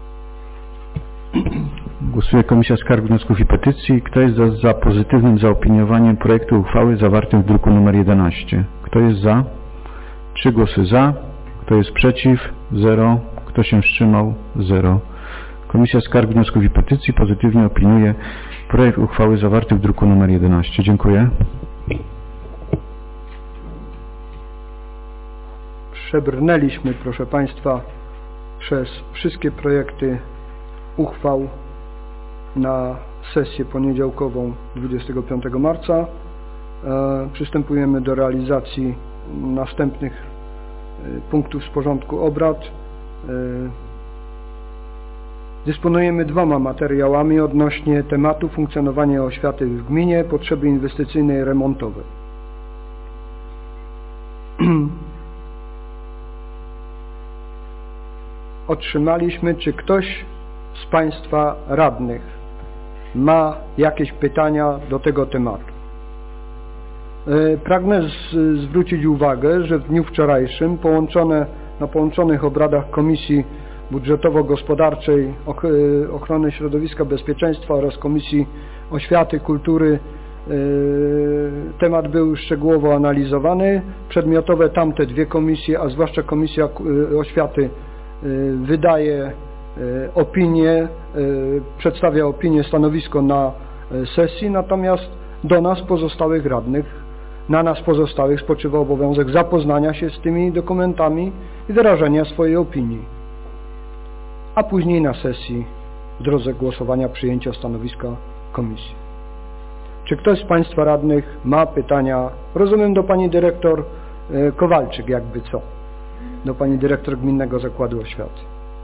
Głosuje Komisja Skarg, Wniosków i Petycji. Kto jest za pozytywnym zaopiniowaniem projektu uchwały zawartym w druku nr 11? Kto jest za? 3 głosy za. Kto jest przeciw? 0. Kto się wstrzymał? 0. Komisja Skarg, Wniosków i Petycji pozytywnie opiniuje projekt uchwały zawarty w druku nr 11. Dziękuję. Przebrnęliśmy, proszę Państwa, przez wszystkie projekty uchwał na sesję poniedziałkową 25 marca. Przystępujemy do realizacji następnych punktów z porządku obrad. Dysponujemy 2 materiałami odnośnie tematu funkcjonowania oświaty w gminie, potrzeby inwestycyjne i remontowe. Otrzymaliśmy, czy ktoś z Państwa radnych ma jakieś pytania do tego tematu. Pragnę zwrócić uwagę, że w dniu wczorajszym na połączonych obradach Komisji Budżetowo-Gospodarczej, Ochrony Środowiska, Bezpieczeństwa oraz Komisji Oświaty, Kultury temat był szczegółowo analizowany. Przedmiotowe tamte 2 komisje, a zwłaszcza Komisja Oświaty wydaje opinię, przedstawia opinię, stanowisko na sesji, natomiast do nas pozostałych radnych, na nas pozostałych spoczywa obowiązek zapoznania się z tymi dokumentami i wyrażenia swojej opinii, a później na sesji w drodze głosowania przyjęcia stanowiska komisji. Czy ktoś z Państwa radnych ma pytania? Rozumiem do Pani Dyrektor Kowalczyk, jakby co? Do Pani Dyrektor Gminnego Zakładu Oświaty.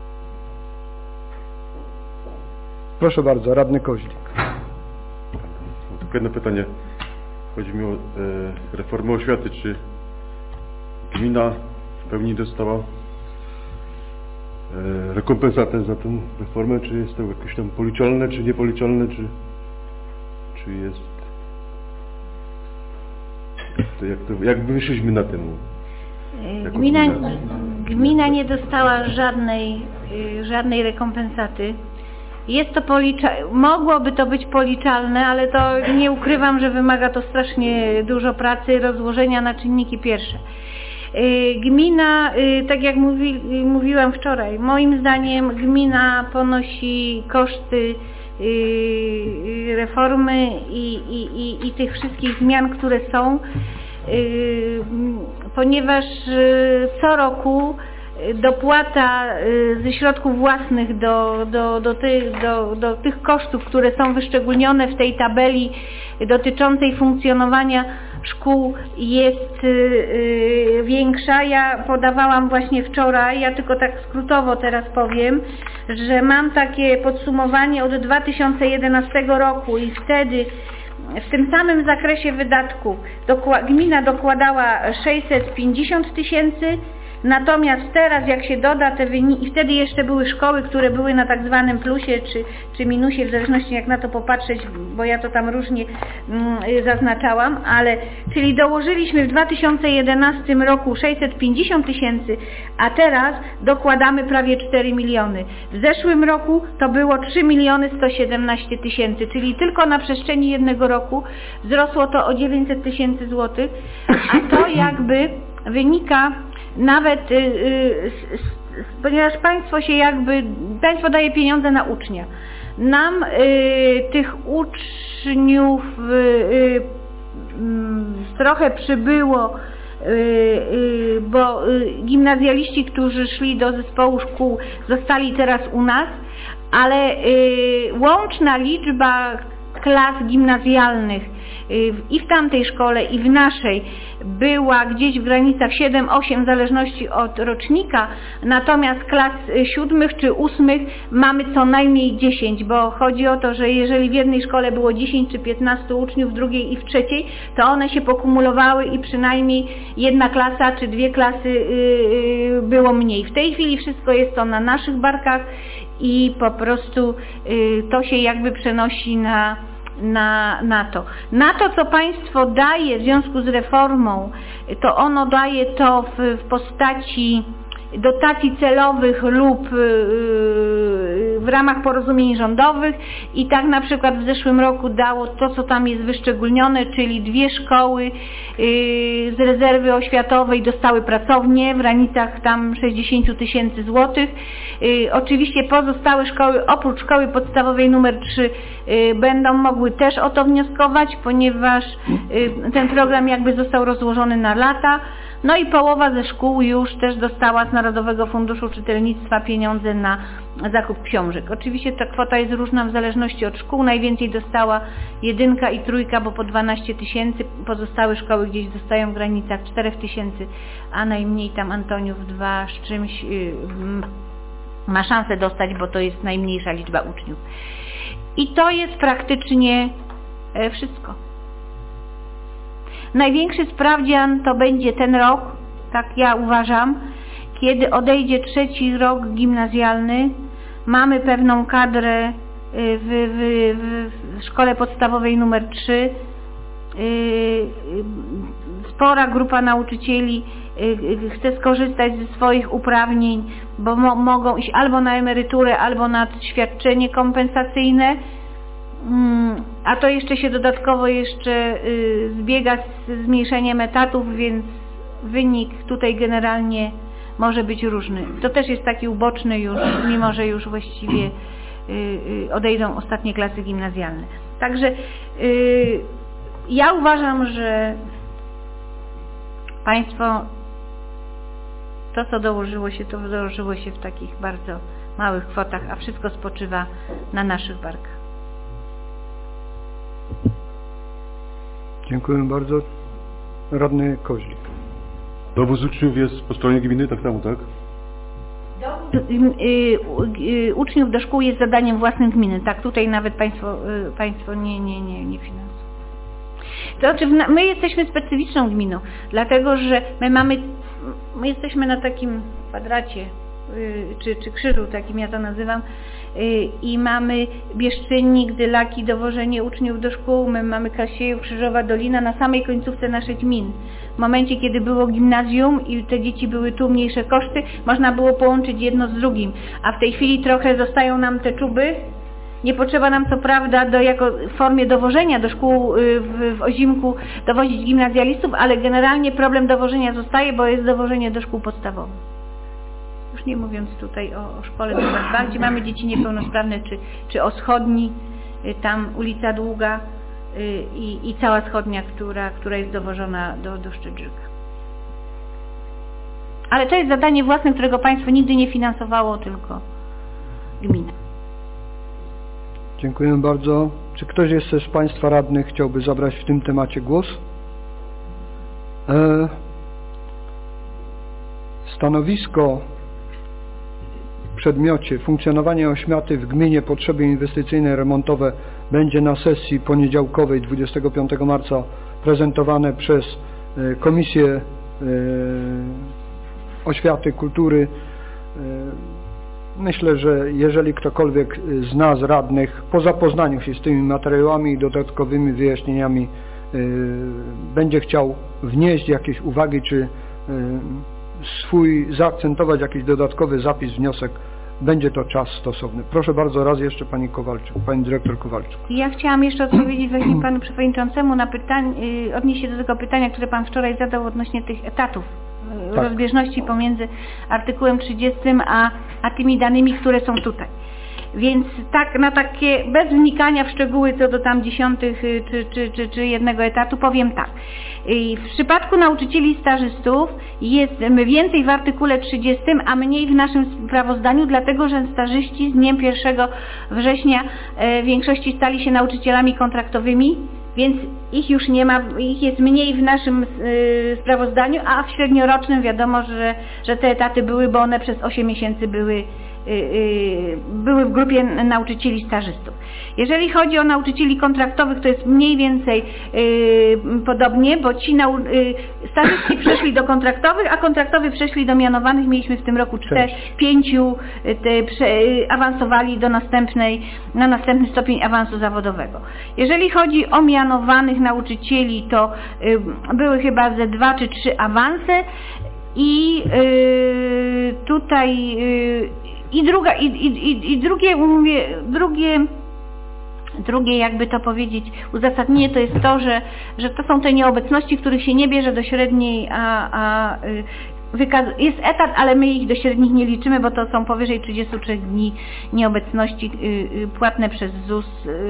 Proszę bardzo, Radny Koźlik. Mam tylko jedno pytanie. Chodzi mi o reformę oświaty. Czy gmina w pełni dostała rekompensatę za tę reformę? Czy jest to jakieś tam policzalne, czy niepoliczalne? Czy jest... Jak wyszliśmy na tym? Gmina nie dostała żadnej rekompensaty. Jest to mogłoby to być policzalne, ale to nie ukrywam, że wymaga to strasznie dużo pracy i rozłożenia na czynniki pierwsze. Gmina, tak jak mówiłam wczoraj, moim zdaniem gmina ponosi koszty reformy i tych wszystkich zmian, które są, ponieważ co roku dopłata ze środków własnych do tych kosztów, które są wyszczególnione w tej tabeli dotyczącej funkcjonowania szkół, jest większa. Ja podawałam właśnie wczoraj, ja tylko tak skrótowo teraz powiem, że mam takie podsumowanie od 2011 roku i wtedy w tym samym zakresie wydatków gmina dokładała 650 000, natomiast teraz jak się doda te wyniki, i wtedy jeszcze były szkoły, które były na tak zwanym plusie czy minusie, w zależności jak na to popatrzeć, bo ja to tam różnie zaznaczałam, czyli dołożyliśmy w 2011 roku 650 000, a teraz dokładamy prawie 4 miliony. W zeszłym roku to było 3 117 000, czyli tylko na przestrzeni jednego roku wzrosło to o 900 000 złotych, a to jakby wynika nawet, ponieważ państwo daje pieniądze na ucznia. Nam tych uczniów trochę przybyło, bo gimnazjaliści, którzy szli do zespołu szkół, zostali teraz u nas, ale łączna liczba klas gimnazjalnych i w tamtej szkole, i w naszej była gdzieś w granicach 7-8 w zależności od rocznika, natomiast klas 7 czy 8 mamy co najmniej 10, bo chodzi o to, że jeżeli w jednej szkole było 10 czy 15 uczniów, w drugiej i w trzeciej, to one się pokumulowały i przynajmniej jedna klasa czy 2 klasy było mniej. W tej chwili wszystko jest to na naszych barkach i po prostu to się jakby przenosi na to. Na to, co państwo daje w związku z reformą, to ono daje to w postaci dotacji celowych lub w ramach porozumień rządowych i tak na przykład w zeszłym roku dało to, co tam jest wyszczególnione, czyli 2 szkoły z rezerwy oświatowej dostały pracownie w granicach tam 60 000 złotych. Oczywiście pozostałe szkoły, oprócz szkoły podstawowej numer 3 będą mogły też o to wnioskować, ponieważ ten program jakby został rozłożony na lata. No i połowa ze szkół już też dostała z Narodowego Funduszu Czytelnictwa pieniądze na zakup książek. Oczywiście ta kwota jest różna w zależności od szkół. Najwięcej dostała 1 i 3, bo po 12 000, pozostałe szkoły gdzieś dostają w granicach 4 000, a najmniej tam Antoniów 2 z czymś ma szansę dostać, bo to jest najmniejsza liczba uczniów. I to jest praktycznie wszystko. Największy sprawdzian to będzie ten rok, tak ja uważam, kiedy odejdzie 3. rok gimnazjalny, mamy pewną kadrę w szkole podstawowej numer 3, spora grupa nauczycieli chce skorzystać ze swoich uprawnień, bo mogą iść albo na emeryturę, albo na świadczenie kompensacyjne, a to jeszcze się dodatkowo zbiega z zmniejszeniem etatów, więc wynik tutaj generalnie może być różny. To też jest taki uboczny już, mimo że już właściwie odejdą ostatnie klasy gimnazjalne. Także ja uważam, że państwo to, co dołożyło się w takich bardzo małych kwotach, a wszystko spoczywa na naszych barkach. Dziękuję bardzo. Radny Koźlik. Dowóz uczniów jest po stronie gminy, tak samo, tak? Uczniów do szkół jest zadaniem własnym gminy. Tak, tutaj nawet państwo nie finansują. To znaczy, my jesteśmy specyficzną gminą, dlatego że my jesteśmy na takim kwadracie, czy krzyżu, takim ja to nazywam, i mamy Bieszczynnik, Dylaki, dowożenie uczniów do szkół, my mamy Kasiejów, Krzyżowa Dolina na samej końcówce naszych gmin. W momencie, kiedy było gimnazjum i te dzieci były tu, mniejsze koszty, można było połączyć jedno z drugim, a w tej chwili trochę zostają nam te czuby. Nie potrzeba nam co prawda jako w formie dowożenia do szkół w Ozimku dowozić gimnazjalistów, ale generalnie problem dowożenia zostaje, bo jest dowożenie do szkół podstawowych. Już nie mówiąc tutaj o szkole numer 2, gdzie mamy dzieci niepełnosprawne, czy o Schodni, tam ulica Długa i cała Schodnia, która jest dowożona do Szczedrzyka. Ale to jest zadanie własne, którego państwo nigdy nie finansowało, tylko gmina. Dziękuję bardzo. Czy ktoś jeszcze z państwa radnych chciałby zabrać w tym temacie głos? Stanowisko w przedmiocie funkcjonowanie oświaty w gminie, potrzeby inwestycyjne, remontowe będzie na sesji poniedziałkowej 25 marca prezentowane przez Komisję Oświaty, Kultury. Myślę, że jeżeli ktokolwiek z nas radnych po zapoznaniu się z tymi materiałami i dodatkowymi wyjaśnieniami będzie chciał wnieść jakieś uwagi, czy zaakcentować jakiś dodatkowy zapis, wniosek, będzie to czas stosowny. Proszę bardzo, raz jeszcze pani Kowalczyk, pani dyrektor Kowalczyk. Ja chciałam jeszcze odpowiedzieć właśnie panu przewodniczącemu na odnieść się do tego pytania, które pan wczoraj zadał odnośnie tych etatów. Tak. Rozbieżności pomiędzy artykułem 30 a tymi danymi, które są tutaj. Więc tak, na takie, bez wnikania w szczegóły co do tam 10 czy jednego etatu, powiem tak. W przypadku nauczycieli stażystów jest więcej w artykule 30, a mniej w naszym sprawozdaniu, dlatego że stażyści z dniem 1 września w większości stali się nauczycielami kontraktowymi, więc ich już nie ma, ich jest mniej w naszym sprawozdaniu, a w średniorocznym wiadomo, że te etaty były, bo one przez 8 miesięcy były w grupie nauczycieli stażystów. Jeżeli chodzi o nauczycieli kontraktowych, to jest mniej więcej podobnie, bo ci stażyści przeszli do kontraktowych, a kontraktowi przeszli do mianowanych. Mieliśmy w tym roku 5 awansowali na następny stopień awansu zawodowego. Jeżeli chodzi o mianowanych nauczycieli, to były chyba ze 2 czy 3 awanse i tutaj drugie jakby to powiedzieć uzasadnienie to jest to, że to są te nieobecności, których się nie bierze do średniej, a jest etat, ale my ich do średnich nie liczymy, bo to są powyżej 33 dni nieobecności płatne przez ZUS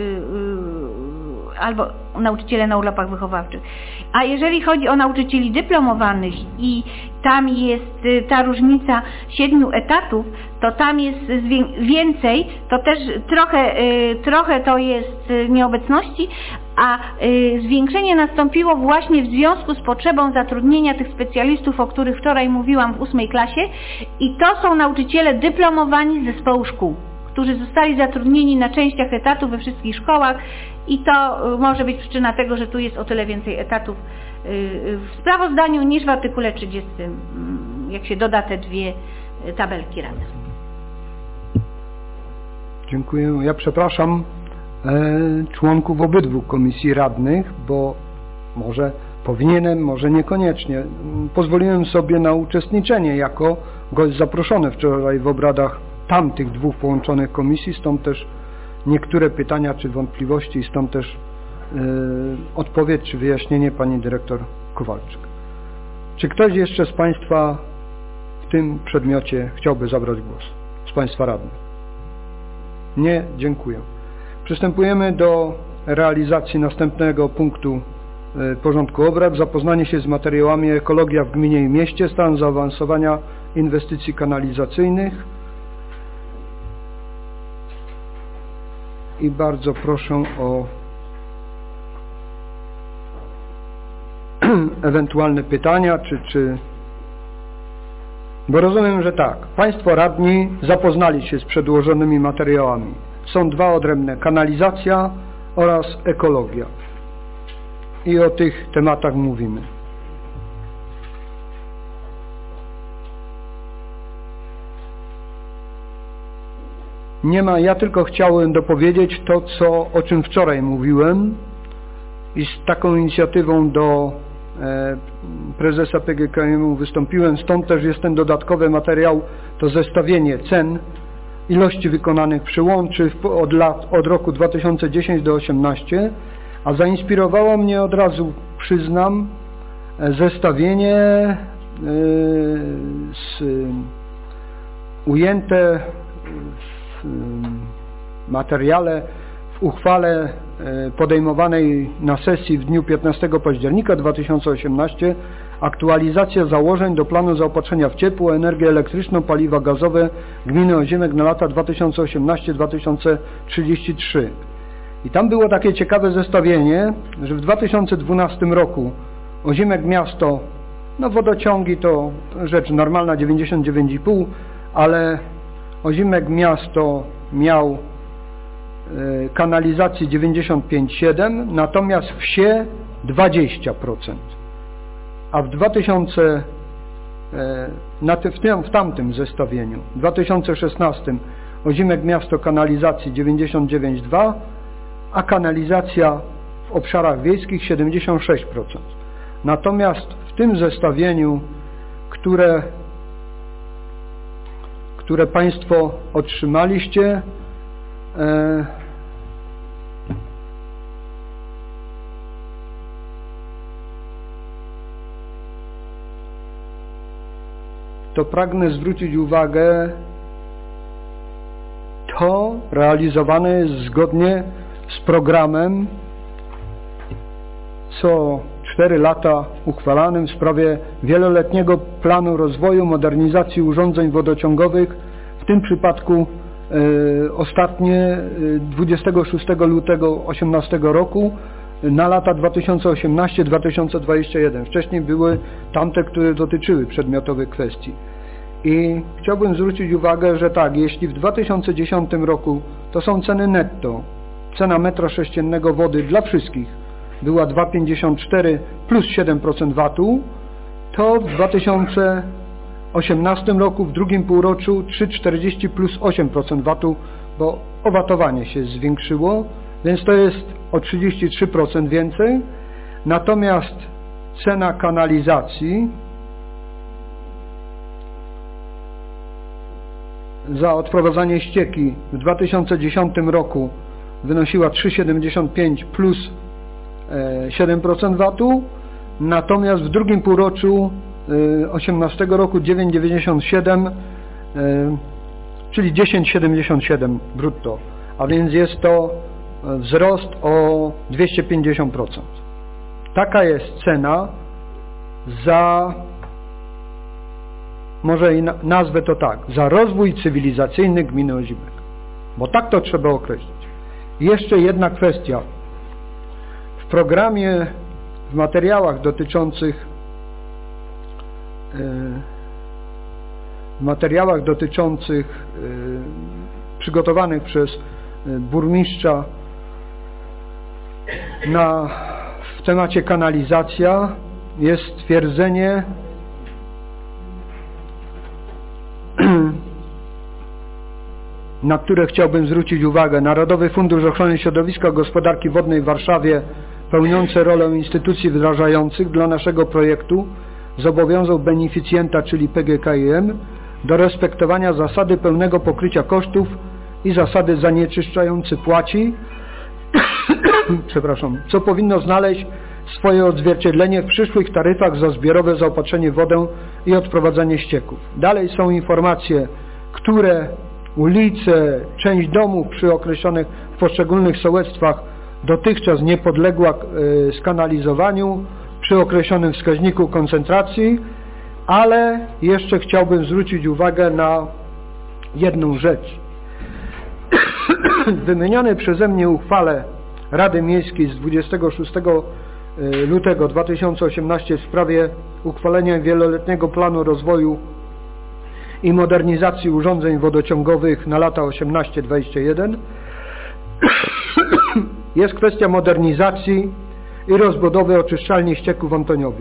albo nauczyciele na urlopach wychowawczych. A jeżeli chodzi o nauczycieli dyplomowanych i tam jest ta różnica 7 etatów, to tam jest więcej, to też trochę to jest nieobecności, a zwiększenie nastąpiło właśnie w związku z potrzebą zatrudnienia tych specjalistów, o których wczoraj mówiłam w 8 klasie, i to są nauczyciele dyplomowani z zespołu szkół, którzy zostali zatrudnieni na częściach etatów we wszystkich szkołach i to może być przyczyna tego, że tu jest o tyle więcej etatów w sprawozdaniu niż w artykule 30, jak się doda te dwie tabelki razem. Dziękuję. Ja przepraszam członków obydwu komisji radnych, bo może powinienem, może niekoniecznie. Pozwoliłem sobie na uczestniczenie jako gość zaproszony wczoraj w obradach tamtych dwóch połączonych komisji, stąd też niektóre pytania czy wątpliwości i stąd też odpowiedź czy wyjaśnienie pani dyrektor Kowalczyk. Czy ktoś jeszcze z Państwa w tym przedmiocie chciałby zabrać głos? Z Państwa radnych? Nie? Dziękuję. Przystępujemy do realizacji następnego punktu porządku obrad. Zapoznanie się z materiałami ekologia w gminie i mieście, stan zaawansowania inwestycji kanalizacyjnych. I bardzo proszę o ewentualne pytania, bo rozumiem, że tak, Państwo radni zapoznali się z przedłożonymi materiałami. Są dwa odrębne, kanalizacja oraz ekologia. I o tych tematach mówimy. Nie ma, ja tylko chciałem dopowiedzieć to, o czym wczoraj mówiłem i z taką inicjatywą do prezesa PGKM wystąpiłem, stąd też jest ten dodatkowy materiał, to zestawienie cen, ilości wykonanych przyłączy od roku 2010 do 2018, a zainspirowało mnie od razu, przyznam, zestawienie ujęte w materiale, w uchwale podejmowanej na sesji w dniu 15 października 2018 aktualizacja założeń do planu zaopatrzenia w ciepło, energię elektryczną, paliwa gazowe gminy Oziemek na lata 2018-2033. I tam było takie ciekawe zestawienie, że w 2012 roku Oziemek miasto, no wodociągi to rzecz normalna, 99,5, ale Oziemek miasto miał kanalizacji 95,7, natomiast wsie 20%. A w tamtym zestawieniu, w 2016 Oziemek miasto kanalizacji 99,2, a kanalizacja w obszarach wiejskich 76%. Natomiast w tym zestawieniu, które Państwo otrzymaliście, to pragnę zwrócić uwagę, to realizowane jest zgodnie z programem co 4 lata uchwalanym w sprawie wieloletniego planu rozwoju, modernizacji urządzeń wodociągowych, w tym przypadku ostatnie 26 lutego 2018 roku na lata 2018-2021. Wcześniej były tamte, które dotyczyły przedmiotowych kwestii. I chciałbym zwrócić uwagę, że tak, jeśli w 2010 roku to są ceny netto, cena metra sześciennego wody dla wszystkich była 2,54 plus 7% VAT-u, to w 2018 roku w drugim półroczu 3,40 plus 8% VAT-u, bo owatowanie się zwiększyło, więc to jest o 33% więcej. Natomiast cena kanalizacji za odprowadzanie ścieki w 2010 roku wynosiła 3,75 plus 7% VAT-u, natomiast w drugim półroczu 2018 roku 9,97, czyli 10,77 brutto, a więc jest to wzrost o 250%. Taka jest cena za, może i nazwę to tak, za rozwój cywilizacyjny gminy Ozibek, bo tak to trzeba określić. I jeszcze jedna kwestia. W programie, w materiałach dotyczących przygotowanych przez burmistrza w temacie kanalizacja jest stwierdzenie, na które chciałbym zwrócić uwagę. Narodowy Fundusz Ochrony Środowiska i Gospodarki Wodnej w Warszawie, pełniący rolę instytucji wdrażających dla naszego projektu, zobowiązał beneficjenta, czyli PGKiM, do respektowania zasady pełnego pokrycia kosztów i zasady zanieczyszczający płaci, co powinno znaleźć swoje odzwierciedlenie w przyszłych taryfach za zbiorowe zaopatrzenie w wodę i odprowadzanie ścieków. Dalej są informacje, które ulice, część domów przy określonych w poszczególnych sołectwach dotychczas nie podległa skanalizowaniu przy określonym wskaźniku koncentracji, ale jeszcze chciałbym zwrócić uwagę na jedną rzecz. W wymienionej przeze mnie uchwale Rady Miejskiej z 26 lutego 2018 w sprawie uchwalenia wieloletniego planu rozwoju i modernizacji urządzeń wodociągowych na lata 18-21 jest kwestia modernizacji i rozbudowy oczyszczalni ścieków w Antoniowie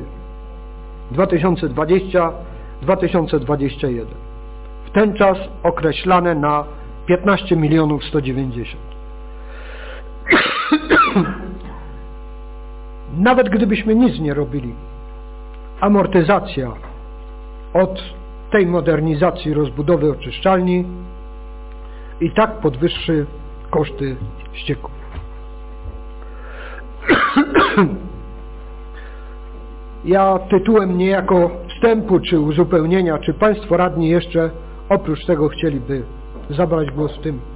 2020-2021. W ten czas określane na 15 190 000. Nawet gdybyśmy nic nie robili, amortyzacja od tej modernizacji, rozbudowy oczyszczalni i tak podwyższy koszty ścieków. Ja tytułem niejako wstępu czy uzupełnienia, czy Państwo radni jeszcze oprócz tego chcieliby zabrać głos w tym?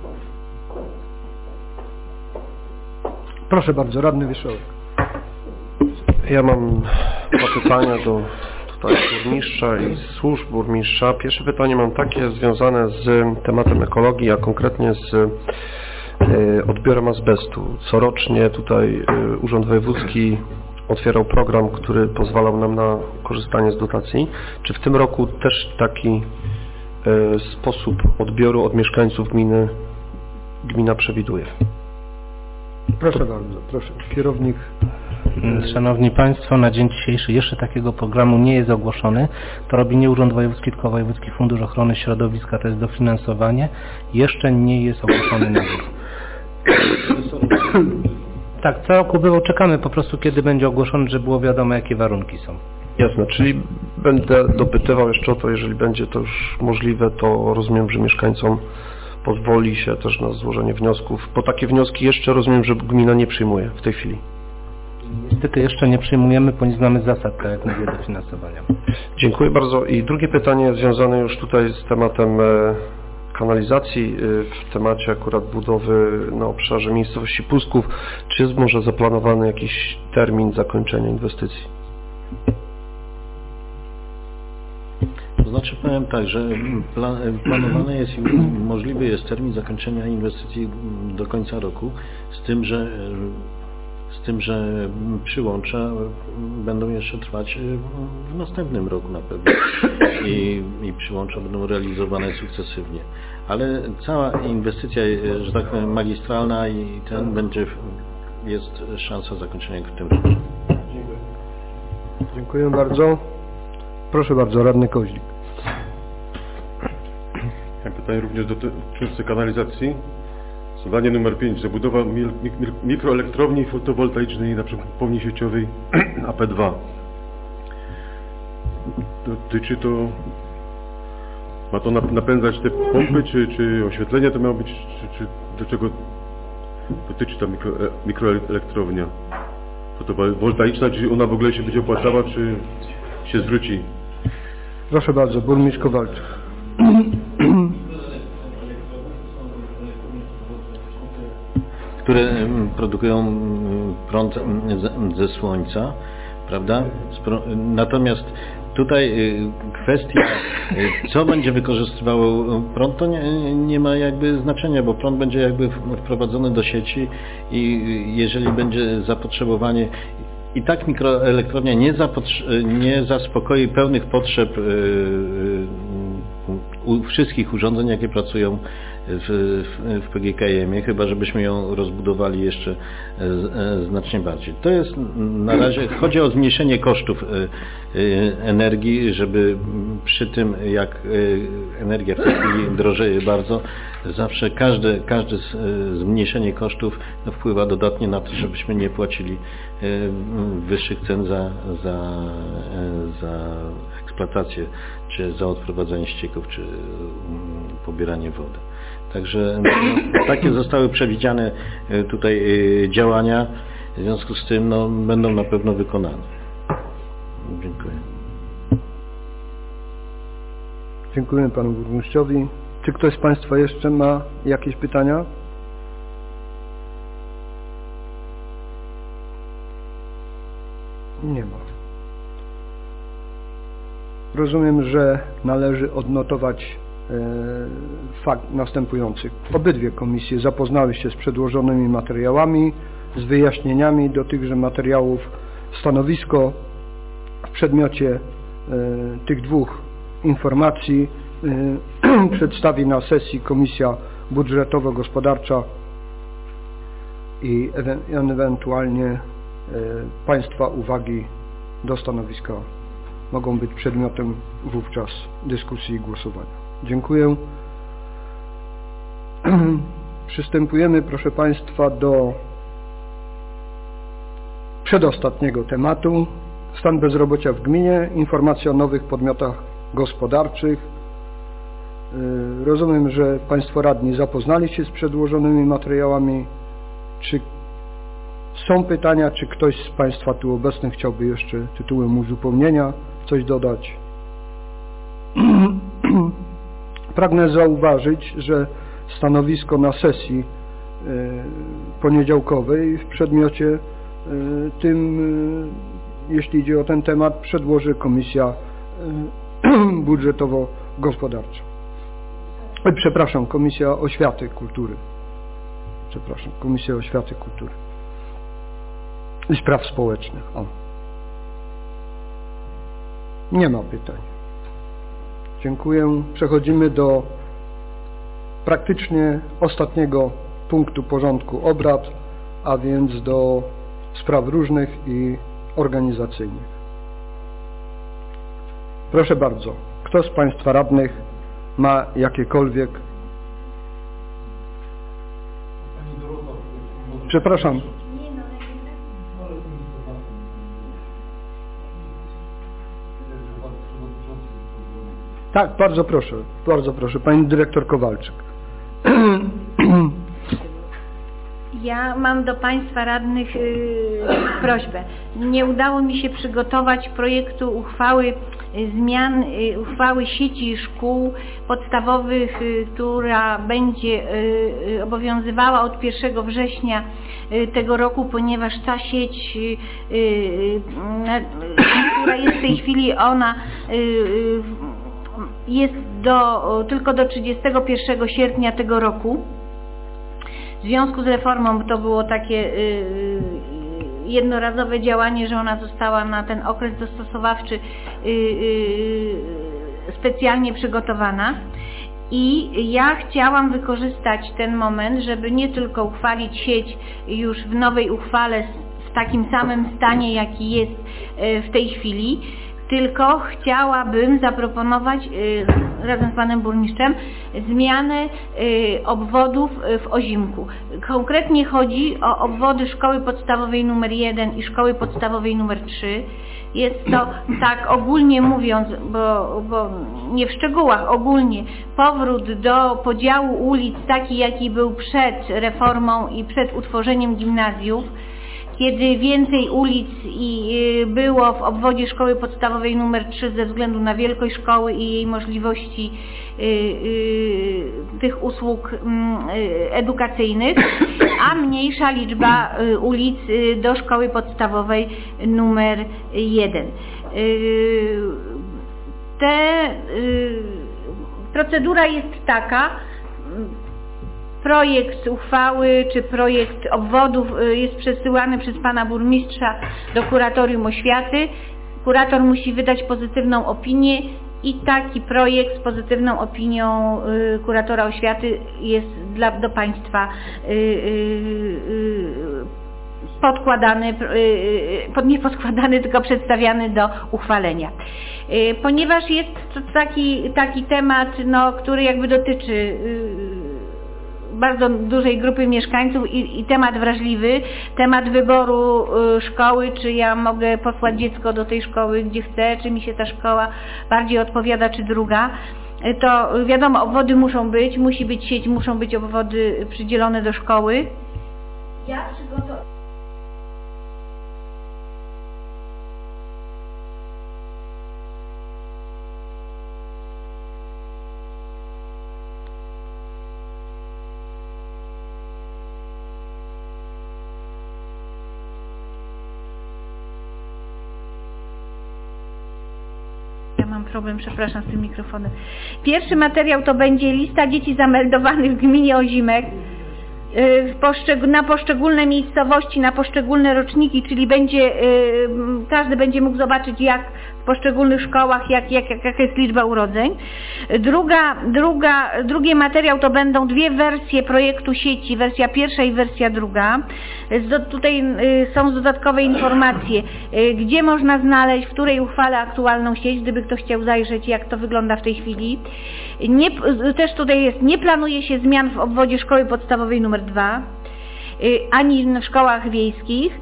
Proszę bardzo, radny Wieszołek. Ja mam dwa pytania do tutaj burmistrza i służb burmistrza. Pierwsze pytanie mam takie związane z tematem ekologii, a konkretnie z odbiorem azbestu. Corocznie tutaj Urząd Wojewódzki otwierał program, który pozwalał nam na korzystanie z dotacji. Czy w tym roku też taki sposób odbioru od mieszkańców gmina przewiduje? Proszę bardzo, proszę. Kierownik. Szanowni Państwo, na dzień dzisiejszy jeszcze takiego programu nie jest ogłoszony. To robi nie Urząd Wojewódzki, tylko Wojewódzki Fundusz Ochrony Środowiska, to jest dofinansowanie. Jeszcze nie jest ogłoszony na dziś. Tak, co roku było, czekamy po prostu kiedy będzie ogłoszony, żeby było wiadomo jakie warunki są. Jasne, czyli będę dopytywał jeszcze o to, jeżeli będzie to już możliwe, to rozumiem, że mieszkańcom pozwoli się też na złożenie wniosków, bo takie wnioski jeszcze rozumiem, że gmina nie przyjmuje w tej chwili. Niestety jeszcze nie przyjmujemy, bo nie znamy zasad, tak jak mówię, dofinansowania. Dziękuję bardzo. I drugie pytanie związane już tutaj z tematem kanalizacji, w temacie akurat budowy na obszarze miejscowości Pustków. Czy jest może zaplanowany jakiś termin zakończenia inwestycji? To znaczy powiem tak, że planowany jest i możliwy jest termin zakończenia inwestycji do końca roku, z tym, że przyłącza będą jeszcze trwać w następnym roku na pewno i przyłącza będą realizowane sukcesywnie. Ale cała inwestycja, że tak powiem, magistralna i jest szansa zakończenia w tym roku. Dziękuję bardzo. Proszę bardzo, radny Koźlik. Ja pytanie również dotyczące kanalizacji. Zadanie numer 5. Zabudowa mikroelektrowni fotowoltaicznej na przepływni sieciowej AP2. Dotyczy to, ma to napędzać te pompy, czy oświetlenie to miało być, czy do czego dotyczy ta mikroelektrownia fotowoltaiczna, czy ona w ogóle się będzie opłacała, czy się zwróci Proszę bardzo, burmistrz Kowalczyk. Które produkują prąd ze słońca, prawda? Natomiast tutaj kwestia, co będzie wykorzystywało prąd, to nie ma jakby znaczenia, bo prąd będzie jakby wprowadzony do sieci i jeżeli będzie zapotrzebowanie, i tak mikroelektrownia nie zaspokoi pełnych potrzeb wszystkich urządzeń, jakie pracują w PGKM-ie, chyba żebyśmy ją rozbudowali jeszcze znacznie bardziej. To jest na razie, chodzi o zmniejszenie kosztów energii, żeby przy tym, jak energia w tej chwili drożeje bardzo, zawsze każde zmniejszenie kosztów wpływa dodatnie na to, żebyśmy nie płacili wyższych cen za eksploatację, czy za odprowadzanie ścieków, czy pobieranie wody. Także takie zostały przewidziane tutaj działania, w związku z tym będą na pewno wykonane. Dziękuję. Dziękuję panu burmistrzowi. Czy ktoś z państwa jeszcze ma jakieś pytania? Nie ma. Rozumiem, że należy odnotować fakt następujący. Obydwie komisje zapoznały się z przedłożonymi materiałami, z wyjaśnieniami do tychże materiałów. Stanowisko w przedmiocie tych dwóch informacji przedstawi na sesji Komisja Budżetowo-Gospodarcza i ewentualnie państwa uwagi do stanowiska mogą być przedmiotem wówczas dyskusji i głosowania. Dziękuję. Przystępujemy, proszę państwa, do przedostatniego tematu. Stan bezrobocia w gminie, informacja o nowych podmiotach gospodarczych. Rozumiem, że państwo radni zapoznali się z przedłożonymi materiałami. Czy są pytania, czy ktoś z państwa tu obecnych chciałby jeszcze tytułem uzupełnienia coś dodać? Pragnę zauważyć, że stanowisko na sesji poniedziałkowej w przedmiocie tym, jeśli idzie o ten temat, przedłoży Komisja Budżetowo-Gospodarcza. Przepraszam, Komisja Oświaty Kultury. Przepraszam, Komisja Oświaty Kultury i Spraw Społecznych. O. Nie ma pytań. Dziękuję. Przechodzimy do praktycznie ostatniego punktu porządku obrad, a więc do spraw różnych i organizacyjnych. Proszę bardzo, kto z państwa radnych ma jakiekolwiek... Przepraszam. Tak, bardzo proszę, pani dyrektor Kowalczyk. Ja mam do państwa radnych prośbę. Nie udało mi się przygotować projektu uchwały zmian uchwały sieci szkół podstawowych, która będzie obowiązywała od 1 września tego roku, ponieważ ta sieć, która jest w tej chwili, ona jest tylko do 31 sierpnia tego roku. W związku z reformą to było takie jednorazowe działanie, że ona została na ten okres dostosowawczy specjalnie przygotowana. I ja chciałam wykorzystać ten moment, żeby nie tylko uchwalić sieć już w nowej uchwale w takim samym stanie, jaki jest w tej chwili, tylko chciałabym zaproponować razem z panem burmistrzem zmianę obwodów w Ozimku. Konkretnie chodzi o obwody szkoły podstawowej nr 1 i szkoły podstawowej nr 3. Jest to, tak ogólnie mówiąc, bo nie w szczegółach, ogólnie powrót do podziału ulic taki, jaki był przed reformą i przed utworzeniem gimnazjów. kiedy więcej ulic było w obwodzie szkoły podstawowej nr 3 ze względu na wielkość szkoły i jej możliwości tych usług edukacyjnych, a mniejsza liczba ulic do szkoły podstawowej nr 1. Procedura jest taka, projekt uchwały czy projekt obwodów jest przesyłany przez pana burmistrza do kuratorium oświaty. Kurator musi wydać pozytywną opinię i taki projekt z pozytywną opinią kuratora oświaty jest do państwa nie podkładany, tylko przedstawiany do uchwalenia. Ponieważ jest to taki temat, który jakby dotyczy bardzo dużej grupy mieszkańców i temat wrażliwy, temat wyboru szkoły, czy ja mogę posłać dziecko do tej szkoły, gdzie chcę, czy mi się ta szkoła bardziej odpowiada, czy druga. To wiadomo, obwody muszą być, musi być sieć, muszą być obwody przydzielone do szkoły. Ja przygotowałam. Mam problem, przepraszam, z tym mikrofonem. Pierwszy materiał to będzie lista dzieci zameldowanych w gminie Ozimek na poszczególne miejscowości, na poszczególne roczniki, czyli każdy będzie mógł zobaczyć, jak w poszczególnych szkołach, jaka jest liczba urodzeń. Drugi materiał to będą dwie wersje projektu sieci, wersja pierwsza i wersja druga. Tutaj są dodatkowe informacje, gdzie można znaleźć, w której uchwale aktualną sieć, gdyby ktoś chciał zajrzeć, jak to wygląda w tej chwili. Też tutaj jest, nie planuje się zmian w obwodzie szkoły podstawowej nr 2, ani w szkołach wiejskich.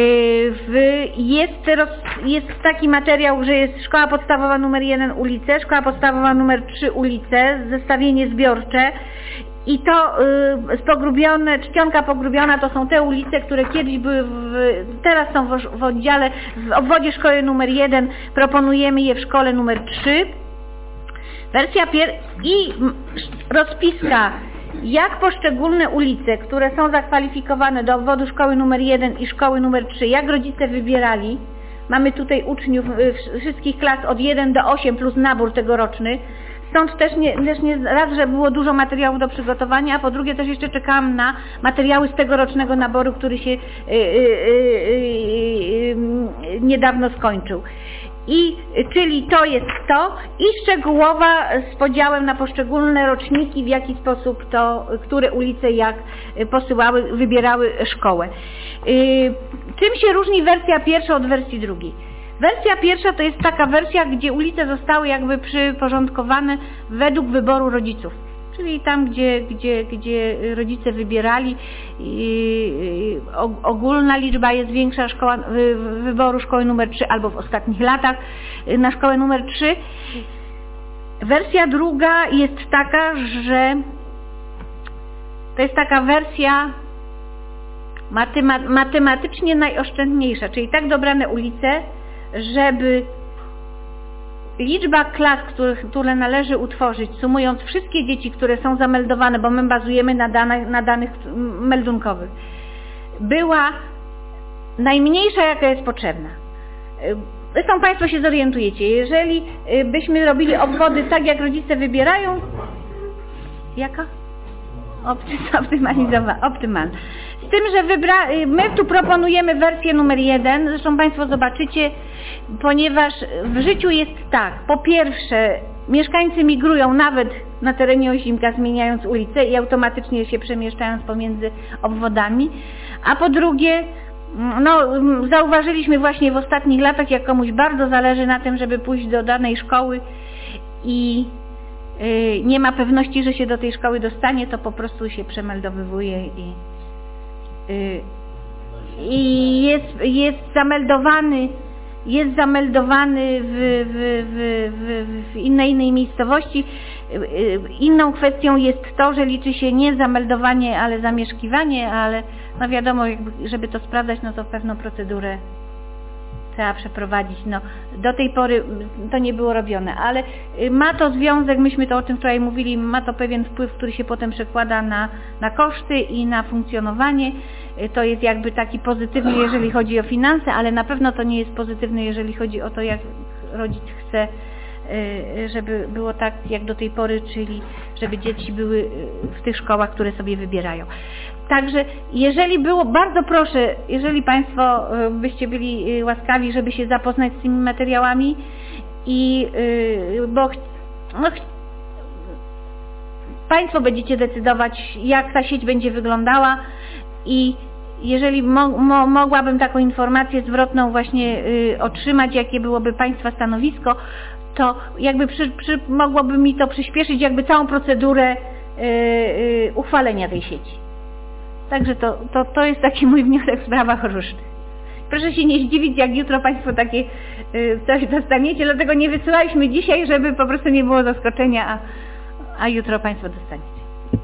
Jest taki materiał, że jest szkoła podstawowa nr 1 ulice, szkoła podstawowa nr 3 ulice, zestawienie zbiorcze i to czcionka pogrubiona to są te ulice, które kiedyś były, teraz są w oddziale, w obwodzie szkoły nr 1, proponujemy je w szkole nr 3. Wersja i rozpiska, jak poszczególne ulice, które są zakwalifikowane do obwodu szkoły nr 1 i szkoły nr 3, jak rodzice wybierali. Mamy tutaj uczniów wszystkich klas od 1 do 8 plus nabór tegoroczny. Stąd też raz, że było dużo materiałów do przygotowania, a po drugie też jeszcze czekałam na materiały z tegorocznego naboru, który się niedawno skończył. Czyli to jest to i szczegółowa z podziałem na poszczególne roczniki, w jaki sposób które ulice jak wybierały szkołę. Czym się różni wersja pierwsza od wersji drugiej? Wersja pierwsza to jest taka wersja, gdzie ulice zostały jakby przyporządkowane według wyboru rodziców. Czyli tam, gdzie rodzice wybierali, ogólna liczba jest większa wyboru szkoły nr 3 albo w ostatnich latach na szkołę nr 3. Wersja druga jest taka, że to jest taka wersja matematycznie najoszczędniejsza, czyli tak dobrane ulice, żeby liczba klas, które należy utworzyć, sumując wszystkie dzieci, które są zameldowane, bo my bazujemy na danych meldunkowych, była najmniejsza, jaka jest potrzebna. Zresztą Państwo się zorientujecie, jeżeli byśmy robili obwody tak, jak rodzice wybierają, jaka? Optymalna. Z tym, że my tu proponujemy wersję numer 1, zresztą Państwo zobaczycie, ponieważ w życiu jest tak, po pierwsze mieszkańcy migrują nawet na terenie Ozimka, zmieniając ulicę i automatycznie się przemieszczając pomiędzy obwodami, a po drugie zauważyliśmy właśnie w ostatnich latach, jak komuś bardzo zależy na tym, żeby pójść do danej szkoły i nie ma pewności, że się do tej szkoły dostanie, to po prostu się przemeldowywuje i jest zameldowany w innej miejscowości. Inną kwestią jest to, że liczy się nie zameldowanie, ale zamieszkiwanie, ale no wiadomo, jakby, żeby to sprawdzać, no to pewną procedurę trzeba przeprowadzić. No, do tej pory to nie było robione, ale ma to związek, myśmy to o tym wczoraj mówili, ma to pewien wpływ, który się potem przekłada na koszty i na funkcjonowanie. To jest jakby taki pozytywny, jeżeli chodzi o finanse, ale na pewno to nie jest pozytywny, jeżeli chodzi o to, jak rodzic chce, żeby było tak jak do tej pory, czyli żeby dzieci były w tych szkołach, które sobie wybierają. Także jeżeli było, bardzo proszę, jeżeli Państwo byście byli łaskawi, żeby się zapoznać z tymi materiałami i bo Państwo będziecie decydować, jak ta sieć będzie wyglądała i jeżeli mogłabym taką informację zwrotną właśnie otrzymać, jakie byłoby Państwa stanowisko, to jakby mogłoby mi to przyspieszyć jakby całą procedurę uchwalenia tej sieci. Także to jest taki mój wniosek w sprawach różnych. Proszę się nie zdziwić, jak jutro Państwo takie coś dostaniecie, dlatego nie wysyłaliśmy dzisiaj, żeby po prostu nie było zaskoczenia, a jutro Państwo dostaniecie.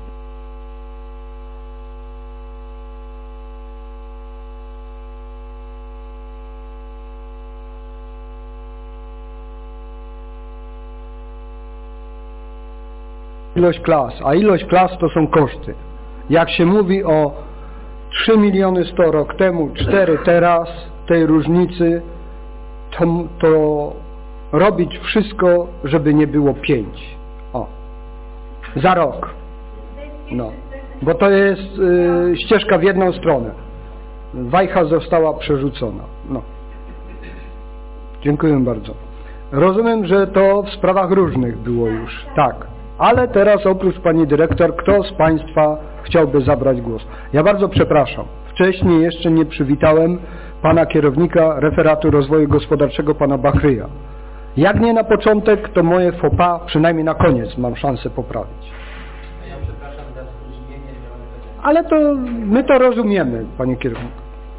Ilość klas, a ilość klas to są koszty. Jak się mówi o 3 miliony 100 rok temu, 4 teraz, tej różnicy, to robić wszystko, żeby nie było 5. O, za rok. No, bo to jest ścieżka w jedną stronę. Wajcha została przerzucona. No. Dziękuję bardzo. Rozumiem, że to w sprawach różnych było już. Tak. Ale teraz oprócz pani dyrektor, kto z Państwa chciałby zabrać głos? Ja bardzo przepraszam. Wcześniej jeszcze nie przywitałem pana kierownika referatu rozwoju gospodarczego, pana Bachryja. Jak nie na początek, to moje faux pas, przynajmniej na koniec mam szansę poprawić. Ja przepraszam za spóźnienie. Ale to my to rozumiemy, panie kierowniku.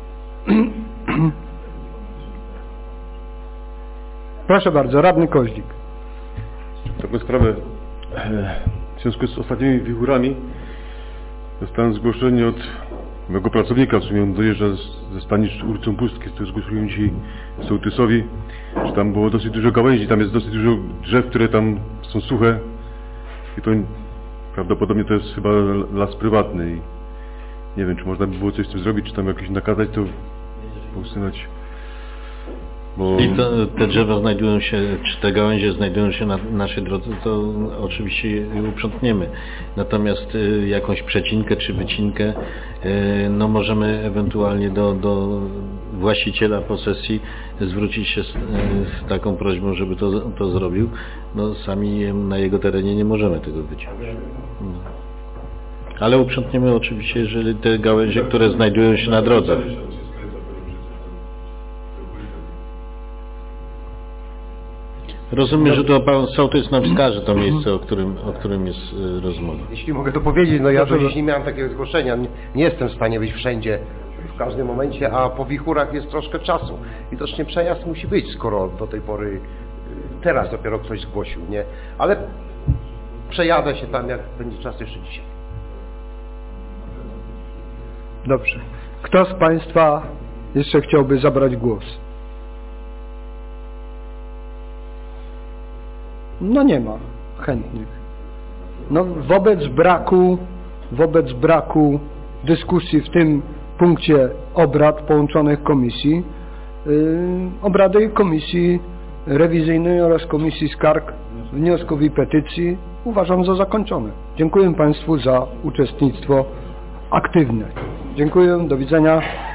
Proszę bardzo, radny Koździk. Taką sprawę. W związku z ostatnimi wichurami dostałem zgłoszenie od mojego pracownika, w sumie on dojeżdża ze Stanicz ulicą Pustki, to zgłosiłem dzisiaj sołtysowi, że tam było dosyć dużo gałęzi, tam jest dosyć dużo drzew, które tam są suche i to prawdopodobnie to jest chyba las prywatny i nie wiem, czy można by było coś z tym zrobić, czy tam jakieś nakazać to pousunąć. Bo... I te drzewa znajdują się, czy te gałęzie znajdują się na naszej drodze, to oczywiście je uprzątniemy. Natomiast jakąś przecinkę czy wycinkę, no możemy ewentualnie do właściciela posesji zwrócić się z taką prośbą, żeby to zrobił. No sami na jego terenie nie możemy tego wyciąć. No. Ale uprzątniemy oczywiście, jeżeli te gałęzie, które znajdują się na drodze. Rozumiem, że to pan sołtys nam wskaże to miejsce, o którym jest rozmowa. Jeśli mogę to powiedzieć, no ja do dziś nie miałem takiego zgłoszenia, nie jestem w stanie być wszędzie w każdym momencie, a po wichurach jest troszkę czasu. Widocznie przejazd musi być, skoro do tej pory, teraz dopiero ktoś zgłosił, nie? Ale przejadę się tam, jak będzie czas, jeszcze dzisiaj. Dobrze. Kto z Państwa jeszcze chciałby zabrać głos? No nie ma chętnych. No wobec braku dyskusji w tym punkcie obrad połączonych komisji, obrady Komisji Rewizyjnej oraz Komisji Skarg, Wniosków i Petycji uważam za zakończone. Dziękuję Państwu za uczestnictwo aktywne. Dziękuję, do widzenia.